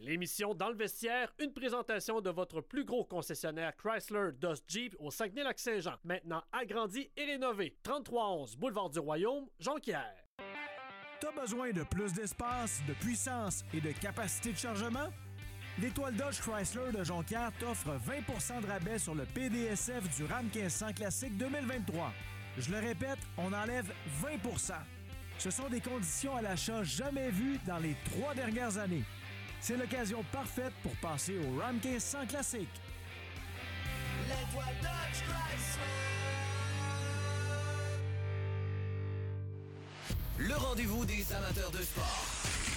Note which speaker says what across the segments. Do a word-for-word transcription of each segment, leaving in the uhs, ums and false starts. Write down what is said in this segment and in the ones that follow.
Speaker 1: L'émission Dans le vestiaire, une présentation de votre plus gros concessionnaire Chrysler Dodge Jeep au Saguenay-Lac-Saint-Jean. Maintenant agrandi et rénové. trente-trois onze Boulevard du Royaume, Jonquière.
Speaker 2: T'as besoin de plus d'espace, de puissance et de capacité de chargement? L'Étoile Dodge Chrysler de Jonquière t'offre vingt pour cent de rabais sur le P D S F du Ram quinze cents Classique deux mille vingt-trois. Je le répète, on enlève vingt pour cent. Ce sont des conditions à l'achat jamais vues dans les trois dernières années. C'est l'occasion parfaite pour passer au Ram quinze cents Classique.
Speaker 3: L'Étoile Dodge Chrysler. Le rendez-vous des amateurs de sport.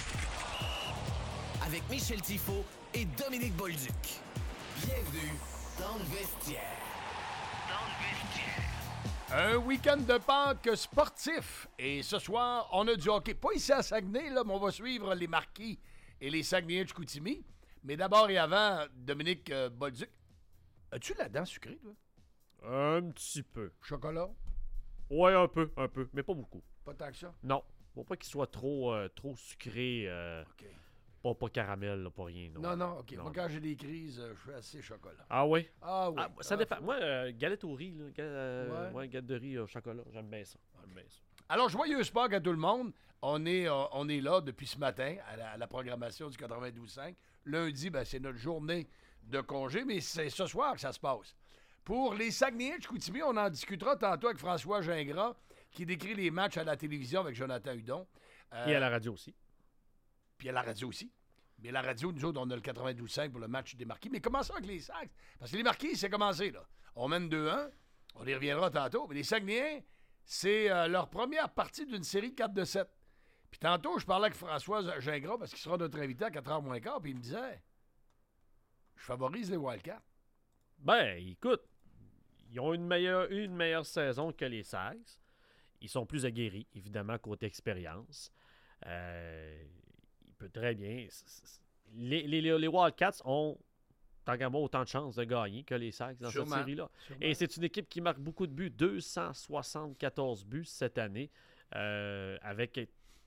Speaker 3: Avec Michel Tifo et Dominique Bolduc. Bienvenue dans le vestiaire. Dans le vestiaire.
Speaker 4: Un week-end de Pâques sportif. Et ce soir, on a du hockey. Pas ici à Saguenay, là, mais on va suivre les Marquis et les Saguenayens de Chicoutimi. Mais d'abord et avant, Dominique euh, Bolduc, as-tu la dent sucrée, toi?
Speaker 1: Un petit peu.
Speaker 4: Chocolat?
Speaker 1: Ouais, un peu, un peu, mais pas beaucoup.
Speaker 4: Pas tant que ça?
Speaker 1: Non. Faut pas qu'il soit trop, euh, trop sucré. Euh,
Speaker 4: OK.
Speaker 1: Pas, pas caramel, là, pas rien. Non,
Speaker 4: Non, non, OK.
Speaker 1: Non.
Speaker 4: Moi, quand j'ai des crises, euh, je suis assez chocolat.
Speaker 1: Ah oui?
Speaker 4: Ah oui.
Speaker 1: Ah, ça
Speaker 4: Ah,
Speaker 1: dépend.
Speaker 4: faut-
Speaker 1: Moi, euh, galette au riz, là, ga- euh,
Speaker 4: Ouais.
Speaker 1: ouais, galette de riz au chocolat, j'aime bien ça. J'aime bien ça.
Speaker 4: Alors, joyeuse Pâques à tout le monde. On est, euh, on est là depuis ce matin à la, à la programmation du quatre-vingt-douze cinq. Lundi, ben, c'est notre journée de congé, mais c'est ce soir que ça se passe. Pour les Saguenayens de Chicoutimi, on en discutera tantôt avec François Gingras, qui décrit les matchs à la télévision avec Jonathan Hudon. Euh,
Speaker 1: Et à la radio aussi.
Speaker 4: Puis à la radio aussi. Mais la radio, nous autres, on a le quatre-vingt-douze cinq pour le match des Marquis. Mais commençons avec les Sags. Parce que les Marquis, c'est commencé, là. On mène deux un. On y reviendra tantôt. Mais les Saguenayens, c'est euh, leur première partie d'une série de quatre de sept. Puis tantôt, je parlais avec François Gingras, parce qu'il sera notre invité à quatre heures moins quart, puis il me disait, je favorise les Wildcats.
Speaker 1: Ben, écoute, ils ont une meilleure, une meilleure saison que les Sags. Ils sont plus aguerris, évidemment, côté expérience. Euh, il peut très bien. c- c- Les, les, les Wildcats ont, tant qu'à moi, autant de chances de gagner que les Sags dans
Speaker 4: Sûrement.
Speaker 1: cette série-là.
Speaker 4: Sûrement.
Speaker 1: Et c'est une équipe qui marque beaucoup de buts, deux cent soixante-quatorze buts cette année. euh, avec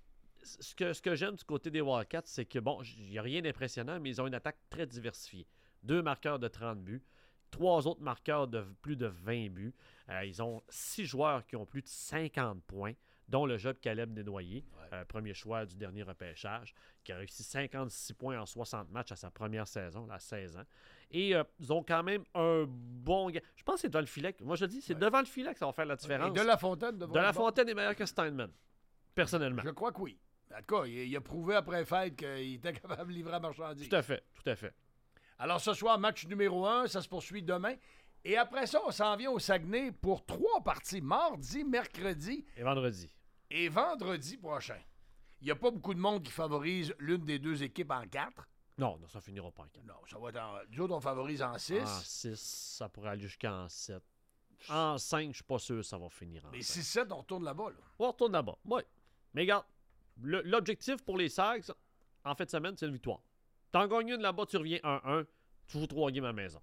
Speaker 1: ce que, ce que j'aime du côté des Wildcats, c'est que, bon, il n'y a rien d'impressionnant, mais ils ont une attaque très diversifiée. Deux marqueurs de trente buts. Trois autres marqueurs de plus de vingt buts. Euh, ils ont six joueurs qui ont plus de cinquante points, dont le jeune Caleb Desnoyers,
Speaker 4: Ouais.
Speaker 1: euh, premier choix du dernier repêchage, qui a réussi cinquante-six points en soixante matchs à sa première saison, là, à seize ans. Et euh, ils ont quand même un bon gars. Je pense que c'est devant le filet. Moi, je le dis, c'est
Speaker 4: Ouais.
Speaker 1: devant le filet que ça va faire la
Speaker 4: Et
Speaker 1: différence.
Speaker 4: de La Fontaine,
Speaker 1: De La Fontaine est meilleur que Steinman, personnellement.
Speaker 4: Je crois que oui. En tout cas, il, il a prouvé après fête qu'il était capable de livrer la marchandise.
Speaker 1: Tout à fait, tout à fait.
Speaker 4: Alors ce soir, match numéro un, ça se poursuit demain. Et après ça, on s'en vient au Saguenay pour trois parties, mardi, mercredi
Speaker 1: Et vendredi.
Speaker 4: et vendredi prochain. Il n'y a pas beaucoup de monde qui favorise l'une des deux équipes en quatre.
Speaker 1: Non, non, ça finira pas en quatre.
Speaker 4: Non, ça va être en... Nous autres, on favorise en six.
Speaker 1: En six, ça pourrait aller jusqu'en sept. En cinq, je suis pas sûr que ça va finir en
Speaker 4: Mais
Speaker 1: cinq.
Speaker 4: six sept, on retourne là-bas. Là.
Speaker 1: On retourne là-bas. Oui. Mais regarde, le- l'objectif pour les Sags, en fin de semaine, c'est une victoire. T'en gagnes une là-bas, tu reviens un un, tu joues trois games à la maison.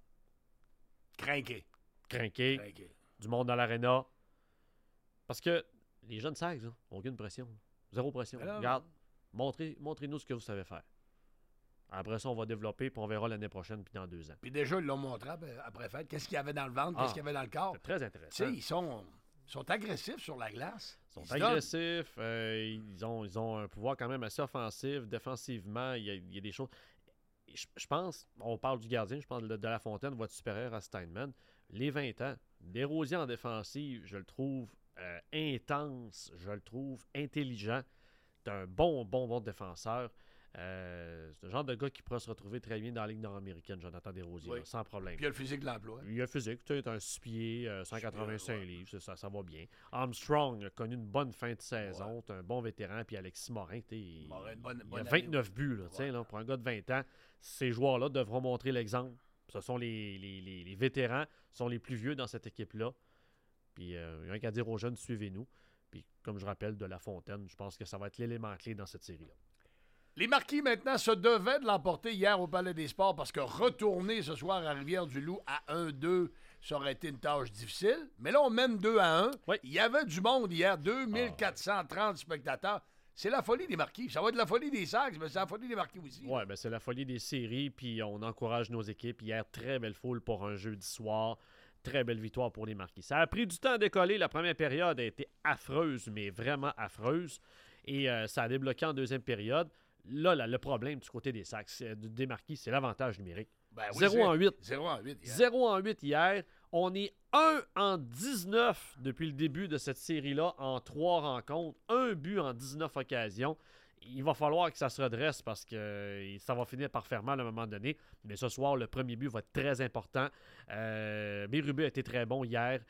Speaker 4: Crinqué.
Speaker 1: Crinqué,
Speaker 4: Crinqué.
Speaker 1: du monde dans l'aréna. Parce que les jeunes Sags, là, ont aucune pression. Zéro pression.
Speaker 4: Mais là,
Speaker 1: Regarde, montrez, montrez-nous ce que vous savez faire. Après ça, on va développer, puis on verra l'année prochaine, puis dans deux ans.
Speaker 4: Puis déjà, ils l'ont montré après, après fête. Qu'est-ce qu'il y avait dans le ventre,
Speaker 1: Ah.
Speaker 4: qu'est-ce qu'il y avait dans le corps.
Speaker 1: C'est très
Speaker 4: Tu
Speaker 1: intéressant.
Speaker 4: sais, ils sont, ils sont agressifs sur la glace.
Speaker 1: Ils sont
Speaker 4: se donnent.
Speaker 1: agressifs, euh, ils, ont, ils ont un pouvoir quand même assez offensif, défensivement, il y a, il y a des choses. Et Je, je pense, on parle du gardien, je pense de, de La Fontaine va être supérieur à Steinman. Les vingt ans, Desrosiers en défensive, je le trouve euh, intense, je le trouve intelligent. C'est un bon, bon, bon défenseur. Euh, c'est le genre de gars qui pourrait se retrouver très bien dans la Ligue nord-américaine, Jonathan Desrosiers,
Speaker 4: Oui.
Speaker 1: là, sans problème.
Speaker 4: Puis il y a le physique de l'emploi.
Speaker 1: Il a physique, tu sais, un six pieds, euh, cent quatre-vingt-cinq
Speaker 4: ouais.
Speaker 1: livres, c'est ça, ça va bien. Armstrong a connu une bonne fin de saison, c'est un bon vétéran, puis Alexis Morin, tu sais, il,
Speaker 4: Morin, une bonne-
Speaker 1: il
Speaker 4: bonne
Speaker 1: a vingt-neuf
Speaker 4: année,
Speaker 1: buts, là, tu sais,
Speaker 4: Ouais.
Speaker 1: là, pour un gars de vingt ans. Ces joueurs-là devront montrer l'exemple. Ce sont les, les, les, les vétérans, sont les plus vieux dans cette équipe-là. Puis euh, il n'y a rien qu'à dire aux jeunes, suivez-nous. Puis comme je rappelle, de La Fontaine, je pense que ça va être l'élément clé dans cette série-là.
Speaker 4: Les Marquis, maintenant, se devaient de l'emporter hier au Palais des Sports parce que retourner ce soir à Rivière-du-Loup à un deux, ça aurait été une tâche difficile. Mais là, on mène deux à un.
Speaker 1: Oui.
Speaker 4: Il y avait du monde hier, deux mille quatre cent trente spectateurs. c'est la folie des marquis. Ça va être la folie des Sags, mais c'est la folie des marquis aussi.
Speaker 1: Ouais, ben c'est la folie des séries, puis on encourage nos équipes. Hier, très belle foule pour un jeudi soir. Très belle victoire pour les marquis. Ça a pris du temps à décoller. La première période a été affreuse, mais vraiment affreuse. Et euh, ça a débloqué en deuxième période. Là, là, le problème du côté des Sacs, des marquis, c'est l'avantage numérique.
Speaker 4: Ben oui,
Speaker 1: zéro en huit.
Speaker 4: zéro en huit hier.
Speaker 1: zéro en huit hier. On est un en dix-neuf depuis le début de cette série-là en trois rencontres. Un but en dix-neuf occasions. Il va falloir que ça se redresse parce que euh, ça va finir par faire mal à un moment donné. Mais ce soir, le premier but va être très important. Euh, Bérubé a été très bon hier.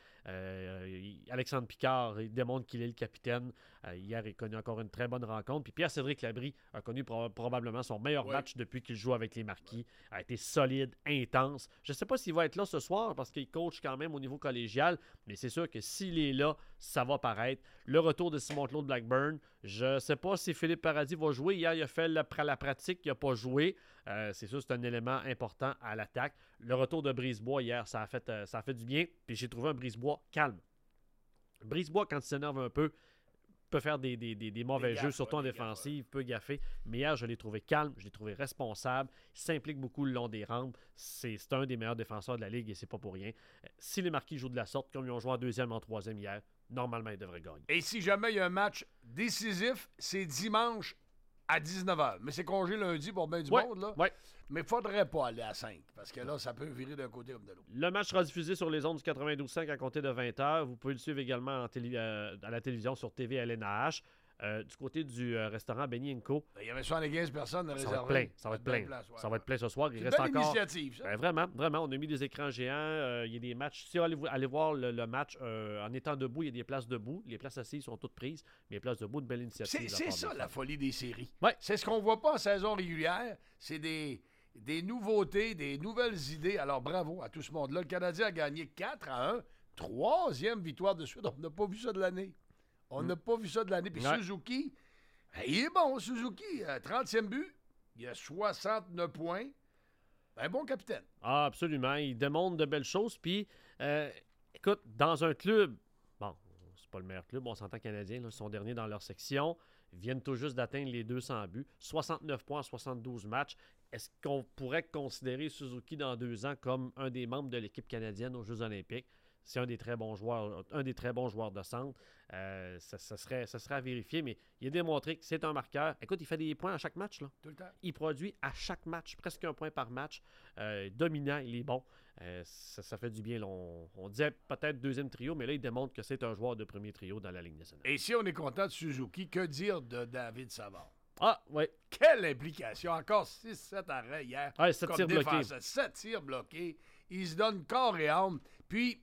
Speaker 1: Euh, Alexandre Picard il démontre qu'il est le capitaine. Euh, hier, il a connu encore une très bonne rencontre. Puis Pierre-Cédric Labrie a connu pro- probablement son meilleur
Speaker 4: ouais.
Speaker 1: match depuis qu'il joue avec les Marquis. Ouais. A été solide, intense. Je ne sais pas s'il va être là ce soir parce qu'il coach quand même au niveau collégial. Mais c'est sûr que s'il est là, ça va paraître. Le retour de Simon-Claude Blackburn. Je ne sais pas si Philippe Paradis va jouer. Hier, il a fait la, la pratique, il n'a pas joué. Euh, c'est sûr, c'est un élément important à l'attaque. Le retour de Brisebois hier, ça a fait, euh, ça a fait du bien. Puis j'ai trouvé un Brisebois calme. Brisebois, quand il s'énerve un peu, peut faire des, des, des, des mauvais
Speaker 4: Des
Speaker 1: jeux,
Speaker 4: gaffes,
Speaker 1: surtout
Speaker 4: ouais,
Speaker 1: en
Speaker 4: des
Speaker 1: défensive, peut gaffer. Mais hier, je l'ai trouvé calme, je l'ai trouvé responsable. Il s'implique beaucoup le long des rampes. C'est, c'est un des meilleurs défenseurs de la Ligue et c'est pas pour rien. Euh, si les Marquis jouent de la sorte, comme ils ont joué en deuxième, en troisième hier, normalement, ils devraient gagner.
Speaker 4: Et si jamais il y a un match décisif, c'est dimanche à dix-neuf heures. Mais c'est congé lundi pour bien du
Speaker 1: Ouais,
Speaker 4: monde, là.
Speaker 1: ouais.
Speaker 4: Mais il faudrait pas aller à cinq, parce que là, ça peut virer d'un côté comme de l'autre.
Speaker 1: Le match sera diffusé sur les ondes du quatre-vingt-douze cinq à compter de vingt heures. Vous pouvez le suivre également en télé, euh, à la télévision sur T V L N H. Euh, du côté du euh, restaurant Benny and Co.
Speaker 4: Il y avait soixante-quinze personnes à
Speaker 1: Ça
Speaker 4: réserver.
Speaker 1: va être plein. Ça va être plein.
Speaker 4: Place, ouais,
Speaker 1: ça va
Speaker 4: ouais.
Speaker 1: être plein ce soir. Il
Speaker 4: C'est une
Speaker 1: reste
Speaker 4: belle
Speaker 1: encore.
Speaker 4: initiative, ça.
Speaker 1: Ben, vraiment, vraiment. On a mis des écrans géants. Euh, il y a des matchs. Si vous allez, allez voir le, le match euh, en étant debout, il y a des places debout. Les places assises sont toutes prises. Mais les places debout, une belle initiative.
Speaker 4: C'est,
Speaker 1: de la
Speaker 4: c'est
Speaker 1: part
Speaker 4: ça,
Speaker 1: des
Speaker 4: la
Speaker 1: fans.
Speaker 4: folie des séries.
Speaker 1: Ouais.
Speaker 4: C'est ce qu'on voit pas en saison régulière. C'est des, des nouveautés, des nouvelles idées. Alors, bravo à tout ce monde-là. Le Canadien a gagné quatre à un. Troisième victoire de suite. On n'a pas vu ça de l'année. On n'a
Speaker 1: Mm.
Speaker 4: pas vu ça de l'année. Puis
Speaker 1: Ouais.
Speaker 4: Suzuki, ben, il est bon, Suzuki. Euh, trentième but. Il a soixante-neuf points. Un bon capitaine.
Speaker 1: Ah, absolument. Il démontre de belles choses. Puis, euh, écoute, dans un club, bon, c'est pas le meilleur club, on s'entend canadien, là, ils sont derniers dans leur section. Ils viennent tout juste d'atteindre les deux cents buts. soixante-neuf points en soixante-douze matchs. Est-ce qu'on pourrait considérer Suzuki dans deux ans comme un des membres de l'équipe canadienne aux Jeux olympiques? C'est un des très bons joueurs, un des très bons joueurs de centre. Euh, ça, ça serait, ça serait à vérifier, mais il a démontré que c'est un marqueur. Écoute, il fait des points à chaque match, là.
Speaker 4: Tout le temps.
Speaker 1: Il produit à chaque match, presque un point par match. Euh, dominant, il est bon. Euh, ça, ça fait du bien. Là. On, on disait peut-être deuxième trio, mais là, il démontre que c'est un joueur de premier trio dans la Ligue nationale.
Speaker 4: Et si on est content de Suzuki, que dire de David Savard?
Speaker 1: Ah, oui.
Speaker 4: Quelle implication! Encore six sept arrêts hier.
Speaker 1: Ouais, sept
Speaker 4: comme
Speaker 1: tirs bloqués.
Speaker 4: défenseur. sept tirs bloqués. Il se donne corps et âme. Puis,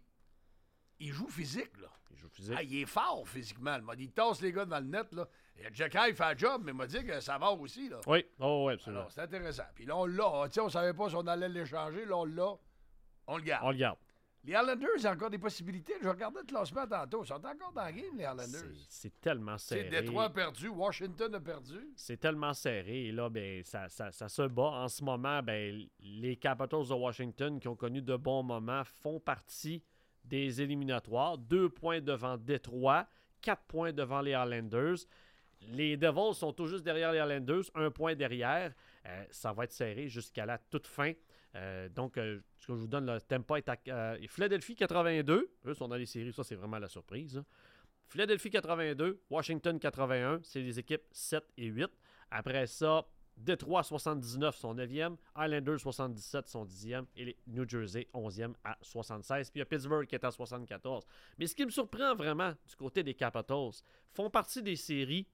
Speaker 4: il joue physique, là.
Speaker 1: Il joue physique.
Speaker 4: Ah, il est fort physiquement. Il m'a dit, il tasse les gars devant le net, là. Et Jack High fait le job, mais il m'a dit que Savard aussi, là.
Speaker 1: Oui, oh, oui, absolument.
Speaker 4: Alors, c'est intéressant. Puis là, on l'a. Tiens, on savait pas si on allait l'échanger. Là, on l'a. On le garde.
Speaker 1: On le garde.
Speaker 4: Les Islanders, il y a encore des possibilités. Je regardais le classement tantôt. Ils sont encore dans la game, les Islanders.
Speaker 1: C'est, c'est tellement
Speaker 4: C'est
Speaker 1: serré.
Speaker 4: Détroit a perdu. Washington a perdu.
Speaker 1: C'est tellement serré. Et là, ben, ça, ça, ça se bat. En ce moment, ben, les Capitals de Washington, qui ont connu de bons moments, font partie des éliminatoires. Deux points devant Détroit, quatre points devant les Islanders. Les Devils sont tout juste derrière les Islanders, un point derrière. Euh, ça va être serré jusqu'à la toute fin. Euh, donc, euh, ce que je vous donne, le Tampa est à euh, Philadelphie quatre-vingt-deux. Eux sont dans les séries, ça c'est vraiment la surprise. Hein. Philadelphie quatre-vingt-deux, Washington quatre-vingt-un, c'est les équipes sept et huit. Après ça, Détroit soixante-dix-neuf, son neuvième. Islanders soixante-dix-sept, son dixième. Et les New Jersey onzième à soixante-seize. Puis il y a Pittsburgh qui est à soixante-quatorze. Mais ce qui me surprend vraiment du côté des Capitals, font partie des séries.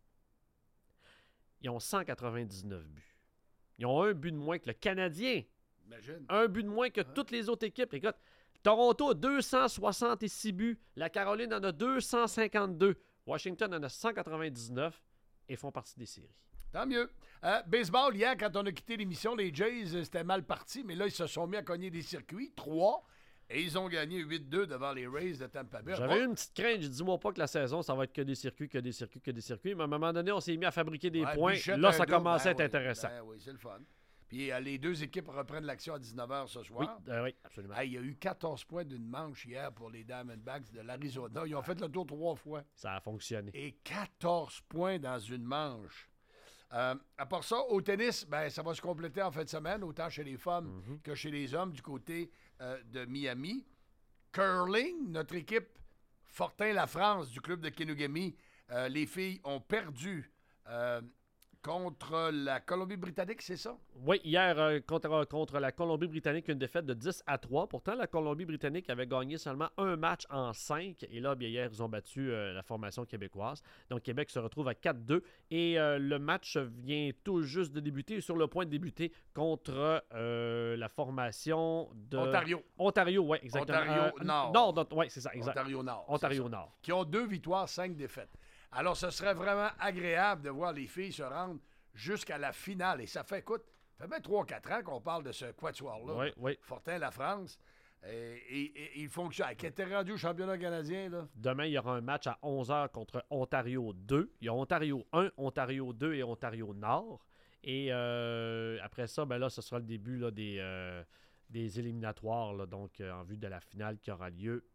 Speaker 1: Ils ont cent quatre-vingt-dix-neuf buts. Ils ont un but de moins que le Canadien.
Speaker 4: Imagine.
Speaker 1: Un but de moins que toutes les autres équipes. Écoute, Toronto a deux cent soixante-six buts. La Caroline en a deux cent cinquante-deux. Washington en a cent quatre-vingt-dix-neuf et font partie des séries.
Speaker 4: Tant mieux. Euh, baseball, hier, quand on a quitté l'émission, les Jays, euh, c'était mal parti, mais là, ils se sont mis à cogner des circuits. Trois. Et ils ont gagné huit deux devant les Rays de Tampa Bay.
Speaker 1: J'avais
Speaker 4: Oh,
Speaker 1: eu une petite crainte. J'ai dit, moi pas que la saison, ça va être que des circuits, que des circuits, que des circuits. Mais à un moment donné, on s'est mis à fabriquer des
Speaker 4: ouais,
Speaker 1: points.
Speaker 4: Bichette,
Speaker 1: Là,
Speaker 4: un
Speaker 1: ça
Speaker 4: double.
Speaker 1: commençait à
Speaker 4: Ben
Speaker 1: être
Speaker 4: oui,
Speaker 1: intéressant.
Speaker 4: ben oui, c'est le fun. Puis euh, les deux équipes reprennent l'action à dix-neuf heures ce
Speaker 1: Oui,
Speaker 4: soir.
Speaker 1: euh, oui, absolument.
Speaker 4: Hey, il y a eu quatorze points d'une manche hier pour les Diamondbacks de l'Arizona. Ils ont fait le tour trois fois.
Speaker 1: Ça a fonctionné.
Speaker 4: Et quatorze points dans une manche. Euh, à part ça, au tennis, ben, ça va se compléter en fin de semaine, autant chez les femmes
Speaker 1: Mm-hmm.
Speaker 4: que chez les hommes du côté euh, de Miami. Curling, notre équipe Fortin-La-France du club de Kenugami, euh, les filles ont perdu euh, contre la Colombie-Britannique, c'est ça?
Speaker 1: Oui, hier, euh, contre, contre la Colombie-Britannique, une défaite de dix à trois. Pourtant, la Colombie-Britannique avait gagné seulement un match en cinq. Et là, bien, hier, ils ont battu euh, la formation québécoise. Donc, Québec se retrouve à quatre deux. Et euh, le match vient tout juste de débuter, sur le point de débuter contre euh, la formation de...
Speaker 4: Ontario.
Speaker 1: Ontario, oui, exactement.
Speaker 4: Ontario-Nord.
Speaker 1: Nord, Nord, oui, c'est ça, exact.
Speaker 4: Ontario-Nord.
Speaker 1: Ontario-Nord.
Speaker 4: Qui ont deux victoires, cinq défaites. Alors, ce serait vraiment agréable de voir les filles se rendre jusqu'à la finale. Et ça fait, écoute, ça fait bien trois quatre ans qu'on parle de ce quatuor-là.
Speaker 1: Oui, oui.
Speaker 4: Fortin-La-France. Et, et, et il fonctionne. Qui était rendu au championnat canadien, là?
Speaker 1: Demain, il y aura un match à onze heures contre Ontario deux. Il y a Ontario un, Ontario deux et Ontario Nord. Et euh, après ça, ben là, ce sera le début là, des, euh, des éliminatoires, là, donc euh, en vue de la finale qui aura lieu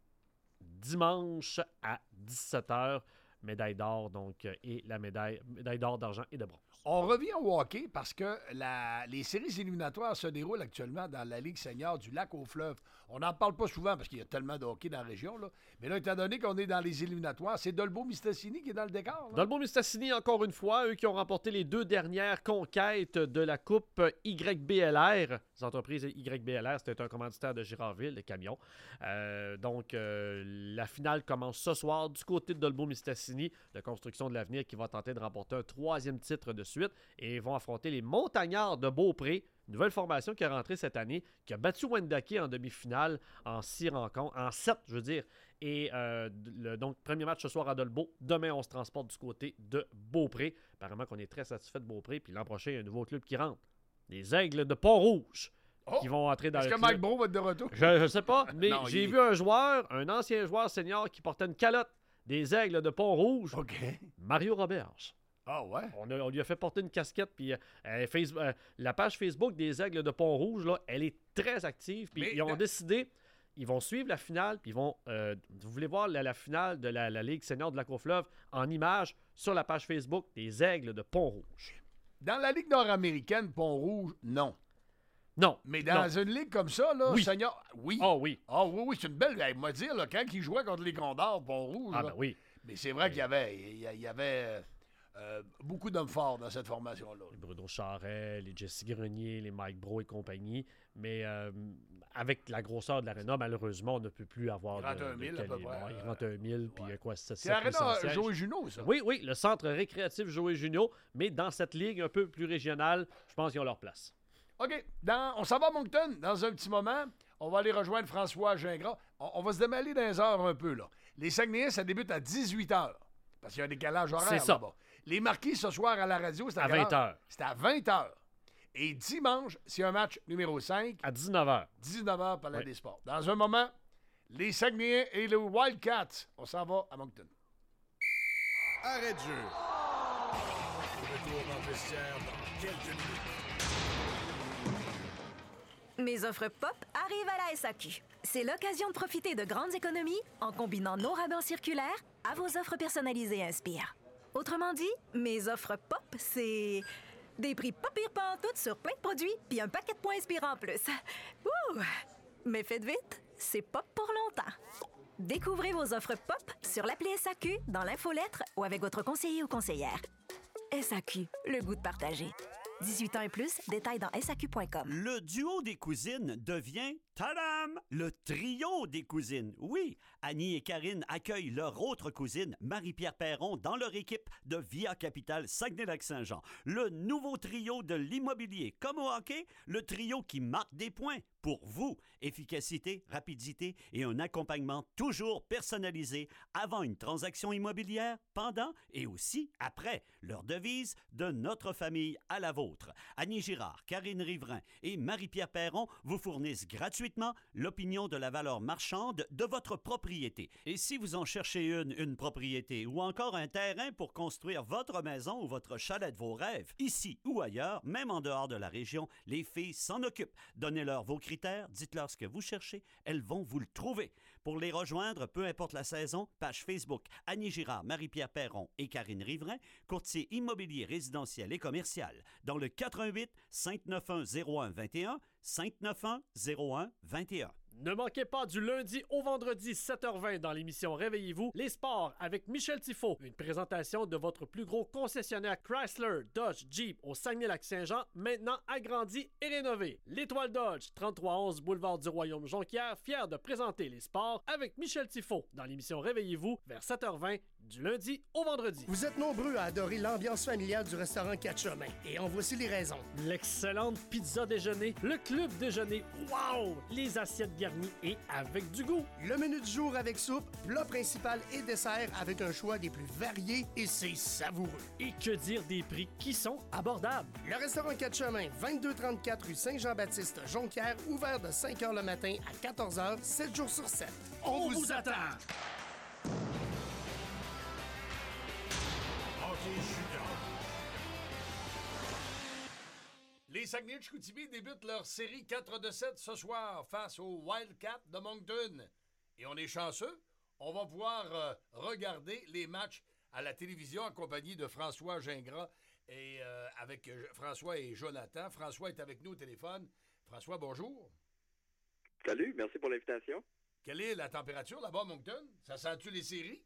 Speaker 1: dimanche à dix-sept heures. Médaille d'or, donc, euh, et la médaille, médaille d'or, d'argent et de bronze.
Speaker 4: On revient au hockey parce que la, les séries éliminatoires se déroulent actuellement dans la Ligue senior du lac au fleuve. On n'en parle pas souvent parce qu'il y a tellement de hockey dans la région. Là. Mais là, étant donné qu'on est dans les éliminatoires, c'est Dolbeau-Mistassini qui est dans le décor. Là.
Speaker 1: Dolbeau-Mistassini, encore une fois, eux qui ont remporté les deux dernières conquêtes de la Coupe Y B L R. Les entreprises Y B L R, c'était un commanditaire de Girardville, les camions. Euh, donc, euh, la finale commence ce soir du côté de Dolbeau-Mistassini, de Construction de l'Avenir, qui va tenter de remporter un troisième titre de suite et vont affronter les Montagnards de Beaupré, nouvelle formation qui est rentrée cette année, qui a battu Wendake en demi-finale en six rencontres, en sept, je veux dire. Et euh, le donc, premier match ce soir à Dolbeau. Demain, on se transporte du côté de Beaupré. Apparemment qu'on est très satisfait de Beaupré. Puis l'an prochain, il y a un nouveau club qui rentre. Les Aigles de Pont-Rouge.
Speaker 4: Oh!
Speaker 1: Qui vont entrer dans
Speaker 4: Est-ce
Speaker 1: le
Speaker 4: que
Speaker 1: club.
Speaker 4: Mike Bro va être de retour?
Speaker 1: Je ne sais pas, mais
Speaker 4: Non,
Speaker 1: j'ai
Speaker 4: il-
Speaker 1: vu un joueur, un ancien joueur senior qui portait une calotte des Aigles de Pont-Rouge,
Speaker 4: OK.
Speaker 1: Mario Roberge.
Speaker 4: Ah ouais?
Speaker 1: On, a- on lui a fait porter une casquette, puis euh, face- euh, la page Facebook des Aigles de Pont-Rouge, là, elle est très active, puis
Speaker 4: Mais
Speaker 1: ils ont
Speaker 4: le-
Speaker 1: décidé, ils vont suivre la finale, puis ils vont, euh, vous voulez voir la, la finale de la, la Ligue senior de Lac-au-Fleuve en images sur la page Facebook des Aigles de Pont-Rouge.
Speaker 4: Dans la Ligue nord-américaine, Pont-Rouge, non.
Speaker 1: Non.
Speaker 4: Mais dans
Speaker 1: non.
Speaker 4: une ligue comme ça, là,
Speaker 1: Oui.
Speaker 4: senior, oui.
Speaker 1: Oh oui.
Speaker 4: Ah oui, oui, c'est une belle... Hey, moi dire, là, quand il jouait contre les Condors, Pont-Rouge,
Speaker 1: Ah
Speaker 4: là,
Speaker 1: ben oui.
Speaker 4: mais c'est vrai qu'il y avait, il y a- il y avait euh, euh, beaucoup d'hommes forts dans cette formation-là.
Speaker 1: Les Bruno Charret, les Jesse Grenier, les Mike Bro et compagnie. Mais euh, avec la grosseur de l'aréna, malheureusement, on ne peut plus avoir
Speaker 4: Il rentre
Speaker 1: de,
Speaker 4: un
Speaker 1: de
Speaker 4: mille, à peu
Speaker 1: calibre.
Speaker 4: près,
Speaker 1: Ouais, il
Speaker 4: euh,
Speaker 1: rentre un mille, puis il y a quoi, sept
Speaker 4: C'est l'aréna
Speaker 1: sièges.
Speaker 4: Joey Junot, ça.
Speaker 1: Oui, oui, le centre récréatif Joey Junot, mais dans cette ligue un peu plus régionale, je pense qu'ils ont leur place.
Speaker 4: OK. Dans, on s'en va à Moncton dans un petit moment. On va aller rejoindre François Gingras. On, on va se démêler dans les heures un peu, là. Les Saguenayens, ça débute à dix-huit heures. Parce qu'il y a un décalage horaire
Speaker 1: C'est ça.
Speaker 4: là-bas. Les Marquis, ce soir, à la radio, c'est à,
Speaker 1: À
Speaker 4: quelle
Speaker 1: vingt heures.
Speaker 4: C'est à vingt heures. Et dimanche, c'est un match numéro cinq,
Speaker 1: À dix-neuf heures.
Speaker 4: dix-neuf heures, Palais
Speaker 1: Oui.
Speaker 4: des Sports. Dans un moment, les Saguenayens et les Wildcats. On s'en va à Moncton.
Speaker 5: Arrêt de jeu. Retour dans le vestiaire dans quelques minutes.
Speaker 6: Mes offres pop arrivent à la S A Q. C'est l'occasion de profiter de grandes économies en combinant nos rabais circulaires à vos offres personnalisées Inspire. Autrement dit, mes offres pop, c'est des prix pas pire pantoute sur plein de produits puis un paquet de points Inspire en plus. Ouh! Mais faites vite, c'est pop pour longtemps. Découvrez vos offres pop sur l'appli S A Q, dans l'infolettre ou avec votre conseiller ou conseillère. S A Q, le goût de partager. dix-huit ans et plus, détails dans S A Q point com.
Speaker 7: Le duo des cousines devient, tadam, le trio des cousines. Oui, Annie et Karine accueillent leur autre cousine, Marie-Pierre Perron, dans leur équipe de Via Capital Saguenay-Lac-Saint-Jean. Le nouveau trio de l'immobilier. Comme au hockey, le trio qui marque des points pour vous. Efficacité, rapidité et un accompagnement toujours personnalisé avant une transaction immobilière, pendant et aussi après. Leur devise, de notre famille à la vôtre. Annie Girard, Karine Riverain et Marie-Pierre Perron vous fournissent gratuitement l'opinion de la valeur marchande de votre propriété. Et si vous en cherchez une, une propriété ou encore un terrain pour construire votre maison ou votre chalet de vos rêves, ici ou ailleurs, même en dehors de la région, les filles s'en occupent. Donnez-leur vos critères, dites-leur ce que vous cherchez, elles vont vous le trouver. Pour les rejoindre, peu importe la saison, page Facebook Annie Girard, Marie-Pierre Perron et Karine Riverain, courtier immobilier résidentiel et commercial, dans le quatre un huit, cinq neuf un, zéro un deux un, cinq neuf un, zéro un deux un.
Speaker 1: Ne manquez pas du lundi au vendredi sept heures vingt dans l'émission Réveillez-vous, les sports avec Michel Tifo. Une présentation de votre plus gros concessionnaire Chrysler, Dodge, Jeep au Saguenay-Lac-Saint-Jean, maintenant agrandi et rénové. L'Étoile Dodge, trente-trois onze boulevard du Royaume Jonquière, fier de présenter les sports avec Michel Tifo dans l'émission Réveillez-vous vers sept heures vingt du lundi au vendredi.
Speaker 8: Vous êtes nombreux à adorer l'ambiance familiale du restaurant Quatre Chemins et en voici les raisons.
Speaker 1: L'excellente pizza déjeuner, le club déjeuner, wow! Les assiettes garnies et avec du goût.
Speaker 8: Le menu du jour avec soupe, plat principal et dessert avec un choix des plus variés et c'est savoureux.
Speaker 1: Et que dire des prix qui sont abordables.
Speaker 8: Le restaurant Quatre Chemins, vingt-deux trente-quatre rue Saint-Jean-Baptiste, Jonquière, ouvert de cinq heures le matin à quatorze heures, sept jours sur sept. On, On vous, vous attend!
Speaker 4: Les Saguenay de Chicoutimi débutent leur série quatre de sept ce soir face aux Wildcats de Moncton. Et on est chanceux, on va pouvoir euh, regarder les matchs à la télévision en compagnie de François Gingras et euh, avec euh, François et Jonathan. François est avec nous au téléphone. François, bonjour.
Speaker 9: Salut, merci pour l'invitation.
Speaker 4: Quelle est la température là-bas à Moncton? Ça sent-tu les séries?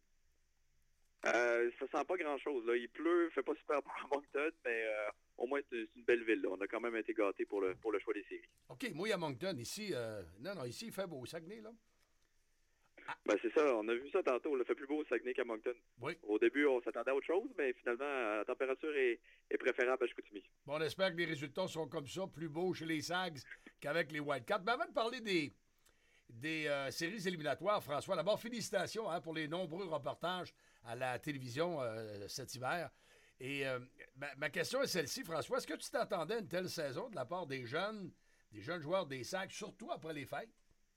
Speaker 9: Euh, ça sent pas grand-chose. Là. Il pleut, il fait pas super beau à Moncton, mais euh, au moins c'est une belle ville. Là. On a quand même été gâtés pour le, pour le choix des séries.
Speaker 4: OK, moi à Moncton, ici, euh, non, non, ici il fait beau au Saguenay, là.
Speaker 9: Ah. Ben c'est ça, on a vu ça tantôt. Il fait plus beau au Saguenay qu'à Moncton.
Speaker 4: Oui.
Speaker 9: Au début, on s'attendait à autre chose, mais finalement, la température est, est préférable à Chicoutimi.
Speaker 4: Bon, on espère que les résultats seront comme ça, plus beaux chez les Sags qu'avec les Wildcats. Mais avant de parler des, des euh, séries éliminatoires, François, d'abord, félicitations hein, pour les nombreux reportages à la télévision euh, cet hiver. Et euh, ma, ma question est celle-ci, François. Est-ce que tu t'attendais à une telle saison de la part des jeunes, des jeunes joueurs des Sags, surtout après les fêtes?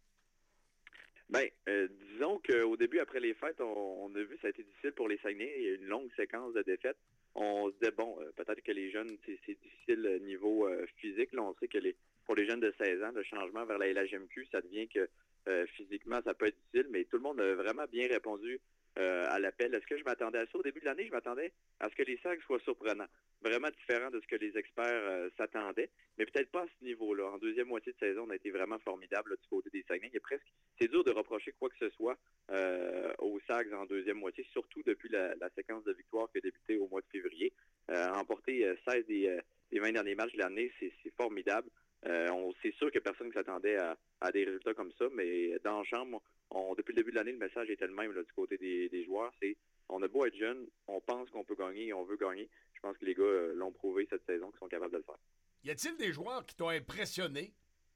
Speaker 9: Bien, euh, disons qu'au début, après les fêtes, on, on a vu que ça a été difficile pour les Saguenay. Il y a eu une longue séquence de défaites. On se disait, bon, euh, peut-être que les jeunes, c'est, c'est difficile au niveau euh, physique. Là, on sait que les, pour les jeunes de seize ans, le changement vers la L H M Q, ça devient que euh, physiquement, ça peut être difficile, mais tout le monde a vraiment bien répondu euh, à l'appel. Est-ce que je m'attendais à ça? Au début de l'année, je m'attendais à ce que les Sags soient surprenants. Vraiment différent de ce que les experts euh, s'attendaient, mais peut-être pas à ce niveau-là. En deuxième moitié de saison, on a été vraiment formidable là, du côté des Saguenay. Il y a presque, c'est dur de reprocher quoi que ce soit euh, aux Sags en deuxième moitié, surtout depuis la, la séquence de victoires qui a débuté au mois de février. Euh, remporter euh, seize des, euh, des vingt derniers matchs de l'année, c'est, c'est formidable. Euh, on, c'est sûr que personne ne s'attendait à, à des résultats comme ça, mais dans la chambre, on, depuis le début de l'année, le message était le même là, du côté des, des joueurs. C'est on a beau être jeune, on pense qu'on peut gagner et on veut gagner. Je pense que les gars euh, l'ont prouvé cette saison qu'ils sont capables de le faire.
Speaker 4: Y a-t-il des joueurs qui t'ont impressionné?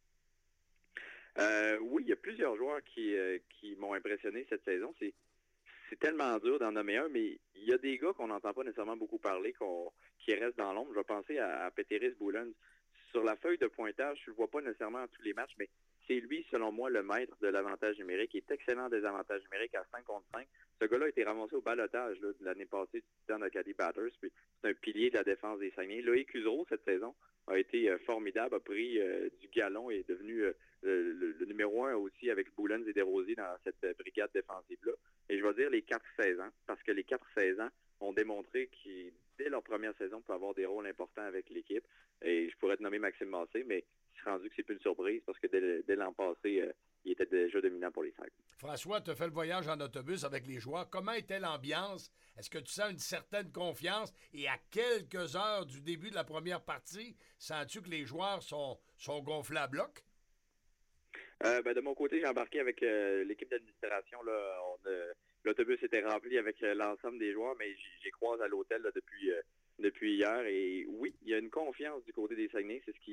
Speaker 9: Euh, oui, il y a plusieurs joueurs qui, euh, qui m'ont impressionné cette saison. C'est, c'est tellement dur d'en nommer un, mais il y a des gars qu'on n'entend pas nécessairement beaucoup parler, qu'on, qui restent dans l'ombre. Je vais penser à, à Peteris Boulens. Sur la feuille de pointage, je ne le vois pas nécessairement à tous les matchs, mais c'est lui, selon moi, le maître de l'avantage numérique. Il est excellent des avantages numériques à cinq contre cinq. Ce gars-là a été ramassé au balotage là, de l'année passée du Titan Acadie Batters. Puis c'est un pilier de la défense des Saguenay. Loïc Cusereau, cette saison, a été euh, formidable, a pris euh, du galon et est devenu euh, le, le numéro un aussi avec Boulens et Desrosiers dans cette euh, brigade défensive-là. Et je vais dire les quatre seize ans, parce que les quatre seize ans ont démontré qu'ils, dès leur première saison, peuvent avoir des rôles importants avec l'équipe. Et je pourrais te nommer Maxime Massé, mais je suis rendu que c'est plus une surprise parce que dès, dès l'an passé, euh, il était déjà dominant pour les Sags.
Speaker 4: François, tu as fait le voyage en autobus avec les joueurs. Comment était l'ambiance? Est-ce que tu sens une certaine confiance? Et à quelques heures du début de la première partie, sens-tu que les joueurs sont, sont gonflés à bloc?
Speaker 9: Euh, ben, de mon côté, j'ai embarqué avec euh, l'équipe d'administration. Là, on, euh, l'autobus était rempli avec euh, l'ensemble des joueurs, mais j'ai, j'ai croisé à l'hôtel là, depuis, euh, depuis hier. Et oui, il y a une confiance du côté des Saguenay. C'est ce qui, euh,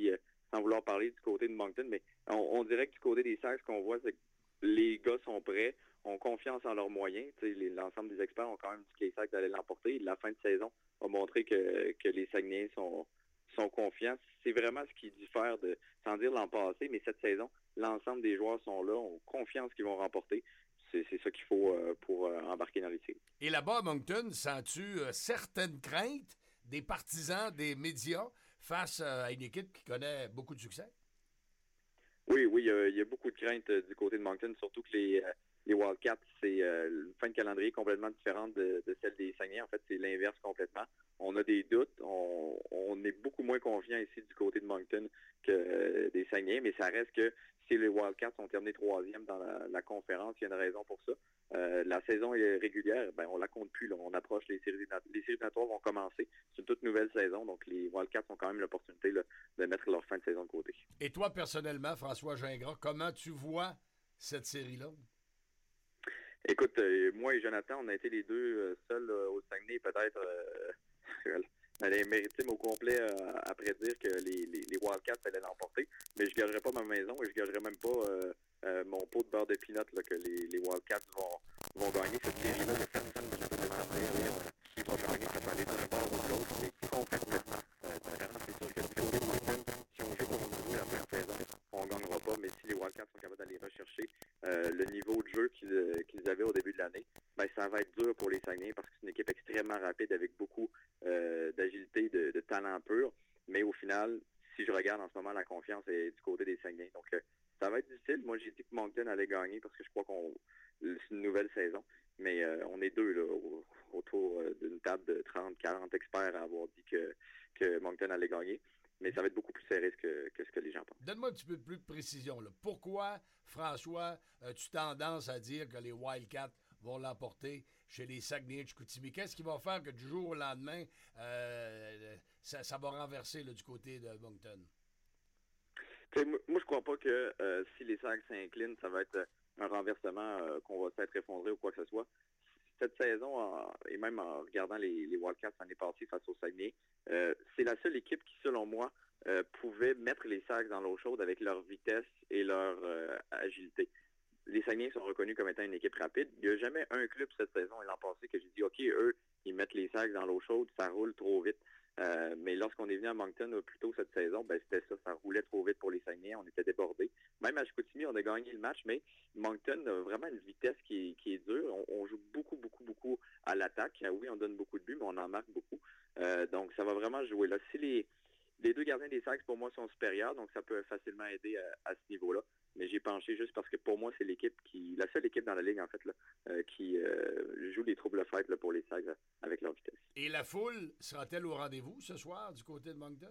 Speaker 9: sans vouloir parler du côté de Moncton, mais on, on dirait que du côté des Sags, ce qu'on voit, c'est que les gars sont prêts, ont confiance en leurs moyens. Les, l'ensemble des experts ont quand même dit que les Sags allaient l'emporter. La fin de saison a montré que, que les Saguenayens sont, sont confiants. C'est vraiment ce qui diffère, de, sans dire l'an passé, mais cette saison, l'ensemble des joueurs sont là, ont confiance qu'ils vont remporter. C'est, c'est ça qu'il faut euh, pour euh, embarquer dans les séries.
Speaker 4: Et là-bas à Moncton, sens-tu euh, certaines craintes des partisans, des médias, face euh, à une équipe qui connaît beaucoup de succès?
Speaker 9: Oui, oui, il y, y a beaucoup de craintes euh, du côté de Moncton, surtout que les, euh, les Wildcats, c'est euh, une fin de calendrier complètement différente de, de celle des Saguenay. En fait, c'est l'inverse complètement. On a des doutes, on, on est beaucoup moins confiant ici du côté de Moncton que euh, des Saguenay, mais ça reste que si les Wildcats ont terminé troisième dans la, la conférence, il y a une raison pour ça. Euh, la saison est régulière, ben on la compte plus. Là. On approche les séries les séries éliminatoires vont commencer. C'est une toute nouvelle saison, donc les Wildcats ont quand même l'opportunité là, de mettre leur fin de saison de côté.
Speaker 4: Et toi, personnellement, François Gingras, comment tu vois cette série-là?
Speaker 9: Écoute, euh, moi et Jonathan, on a été les deux euh, seuls euh, au Saguenay, peut-être euh, dans les maritimes au complet euh, à prédire que les, les, les Wildcats allaient l'emporter. Mais je ne gagerais pas ma maison et je ne gagerais même pas euh, euh, mon pot de beurre de peanut là, que les, les Wildcats vont, vont gagner cette série-là. Il y a personne qui peut demander qui va gagner, ça peut aller d'un bord ou de l'autre. C'est complètement euh, différent. C'est sûr que du côté de Moncton, si on fait comme on joue la première saison, on ne gagnera pas. Mais si les Wildcats sont capables d'aller rechercher euh, le niveau de jeu qu'ils, qu'ils avaient au début de l'année, ben, ça va être dur pour les Saguenay parce que c'est une équipe extrêmement rapide avec beaucoup euh, d'agilité, de, de talent pur. Mais au final, si je regarde en ce moment, la confiance est du côté des Saguenay. Donc, euh, ça va être difficile. Moi, j'ai dit que Moncton allait gagner parce que je crois qu'on c'est une nouvelle saison. Mais euh, on est deux là, au, autour euh, d'une table de trente quarante experts à avoir dit que, que Moncton allait gagner. Mais ça va être beaucoup plus serré que, que ce que les gens pensent.
Speaker 4: Donne-moi un petit peu plus de précision. Là. Pourquoi, François, as-tu tendance à dire que les Wildcats vont l'emporter chez les Saguenay de Chicoutimi? Qu'est-ce qui va faire que du jour au lendemain, euh, ça, ça va renverser là, du côté de Moncton?
Speaker 9: T'sais, moi, je crois pas que euh, si les Sags s'inclinent, ça va être un renversement, euh, qu'on va s'être effondré ou quoi que ce soit. Cette saison, en, et même en regardant les, les Wildcats l'année passée face aux Saguenay, euh, c'est la seule équipe qui, selon moi, euh, pouvait mettre les Sags dans l'eau chaude avec leur vitesse et leur euh, agilité. Les Saguenay sont reconnus comme étant une équipe rapide. Il n'y a jamais un club cette saison et l'an passé que j'ai dit, OK, eux, ils mettent les Sags dans l'eau chaude, ça roule trop vite. Euh, mais lorsqu'on est venu à Moncton euh, plus tôt cette saison, ben c'était ça, ça roulait trop vite pour les Saguenay, on était débordés. Même à Chicoutimi, on a gagné le match, mais Moncton a vraiment une vitesse qui est, qui est dure. On, on joue beaucoup, beaucoup, beaucoup à l'attaque. Oui, on donne beaucoup de buts, mais on en marque beaucoup. Euh, donc, ça va vraiment jouer là. Si les, les deux gardiens des Sags, pour moi, sont supérieurs, donc ça peut facilement aider à, à ce niveau-là. Mais j'ai penché juste parce que pour moi, c'est l'équipe qui, la seule équipe dans la Ligue, en fait, là, euh, qui euh, joue les troubles fêtes là, pour les Sags avec leur vitesse.
Speaker 4: Et la foule sera-t-elle au rendez-vous ce soir du côté de Moncton?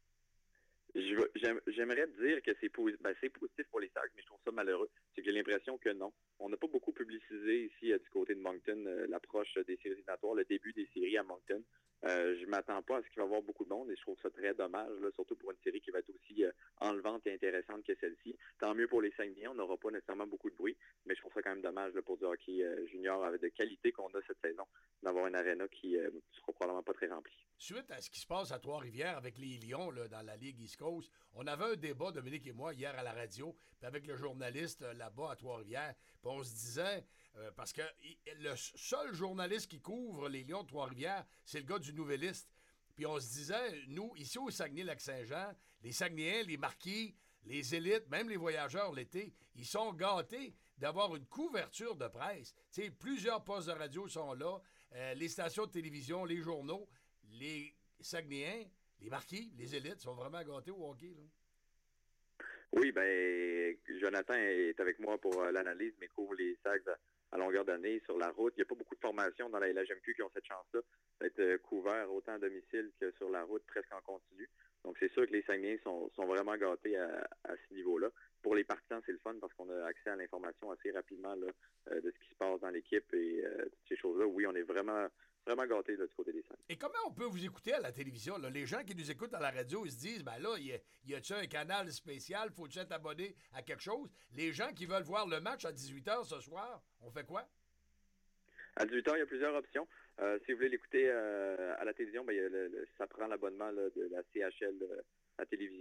Speaker 9: Je, j'aime, j'aimerais dire que c'est, posi- ben, c'est positif pour les Sags, mais je trouve ça malheureux. C'est que j'ai l'impression que non. On n'a pas beaucoup publicisé ici euh, du côté de Moncton euh, l'approche des séries éliminatoires, le début des séries à Moncton. Euh, je m'attends pas à ce qu'il va y avoir beaucoup de monde et je trouve ça très dommage, là, surtout pour une série qui va être aussi euh, enlevante et intéressante que celle-ci. Tant mieux pour les Saguenay, on n'aura pas nécessairement beaucoup de bruit, mais je trouve ça quand même dommage là, pour du hockey euh, junior avec de qualité qu'on a cette saison, d'avoir une aréna qui euh, sera probablement pas très remplie.
Speaker 4: Suite à ce qui se passe à Trois-Rivières avec les Lions là, dans la Ligue East Coast, on avait un débat, Dominique et moi, hier à la radio, puis avec le journaliste euh, là-bas à Trois-Rivières, puis on se disait, euh, parce que il, le seul journaliste qui couvre les Lions de Trois-Rivières, c'est le gars du Nouvelliste. Puis on se disait, nous, ici au Saguenay-Lac-Saint-Jean, les Saguenayens, les Marquis, les élites, même les voyageurs l'été, ils sont gâtés d'avoir une couverture de presse. Tu sais, plusieurs postes de radio sont là, euh, les stations de télévision, les journaux, les Saguenayens, les Marquis, les élites sont vraiment gâtés au hockey, là.
Speaker 9: Oui, ben Jonathan est avec moi pour euh, l'analyse, mais couvre les Sags à, à longueur d'année sur la route. Il n'y a pas beaucoup de formations dans la L H M Q qui ont cette chance-là d'être euh, couverts autant à domicile que sur la route, presque en continu. Donc, c'est sûr que les Saguenayens sont, sont vraiment gâtés à, à ce niveau-là. Pour les partisans, c'est le fun parce qu'on a accès à l'information assez rapidement là, euh, de ce qui se passe dans l'équipe et euh, toutes ces choses-là. Oui, on est vraiment, vraiment gâtés là, du côté des Saguenay.
Speaker 4: Et comment on peut vous écouter à la télévision? Là? Les gens qui nous écoutent à la radio, ils se disent, ben là, y, a, y a-tu un canal spécial? Faut-tu être abonné à quelque chose? Les gens qui veulent voir le match à dix-huit heures ce soir, on fait quoi?
Speaker 9: À dix-huit heures, il y a plusieurs options. Euh, si vous voulez l'écouter euh, à la télévision, ben, il y a le, le, ça prend l'abonnement là, de la C H L euh, à la télévision.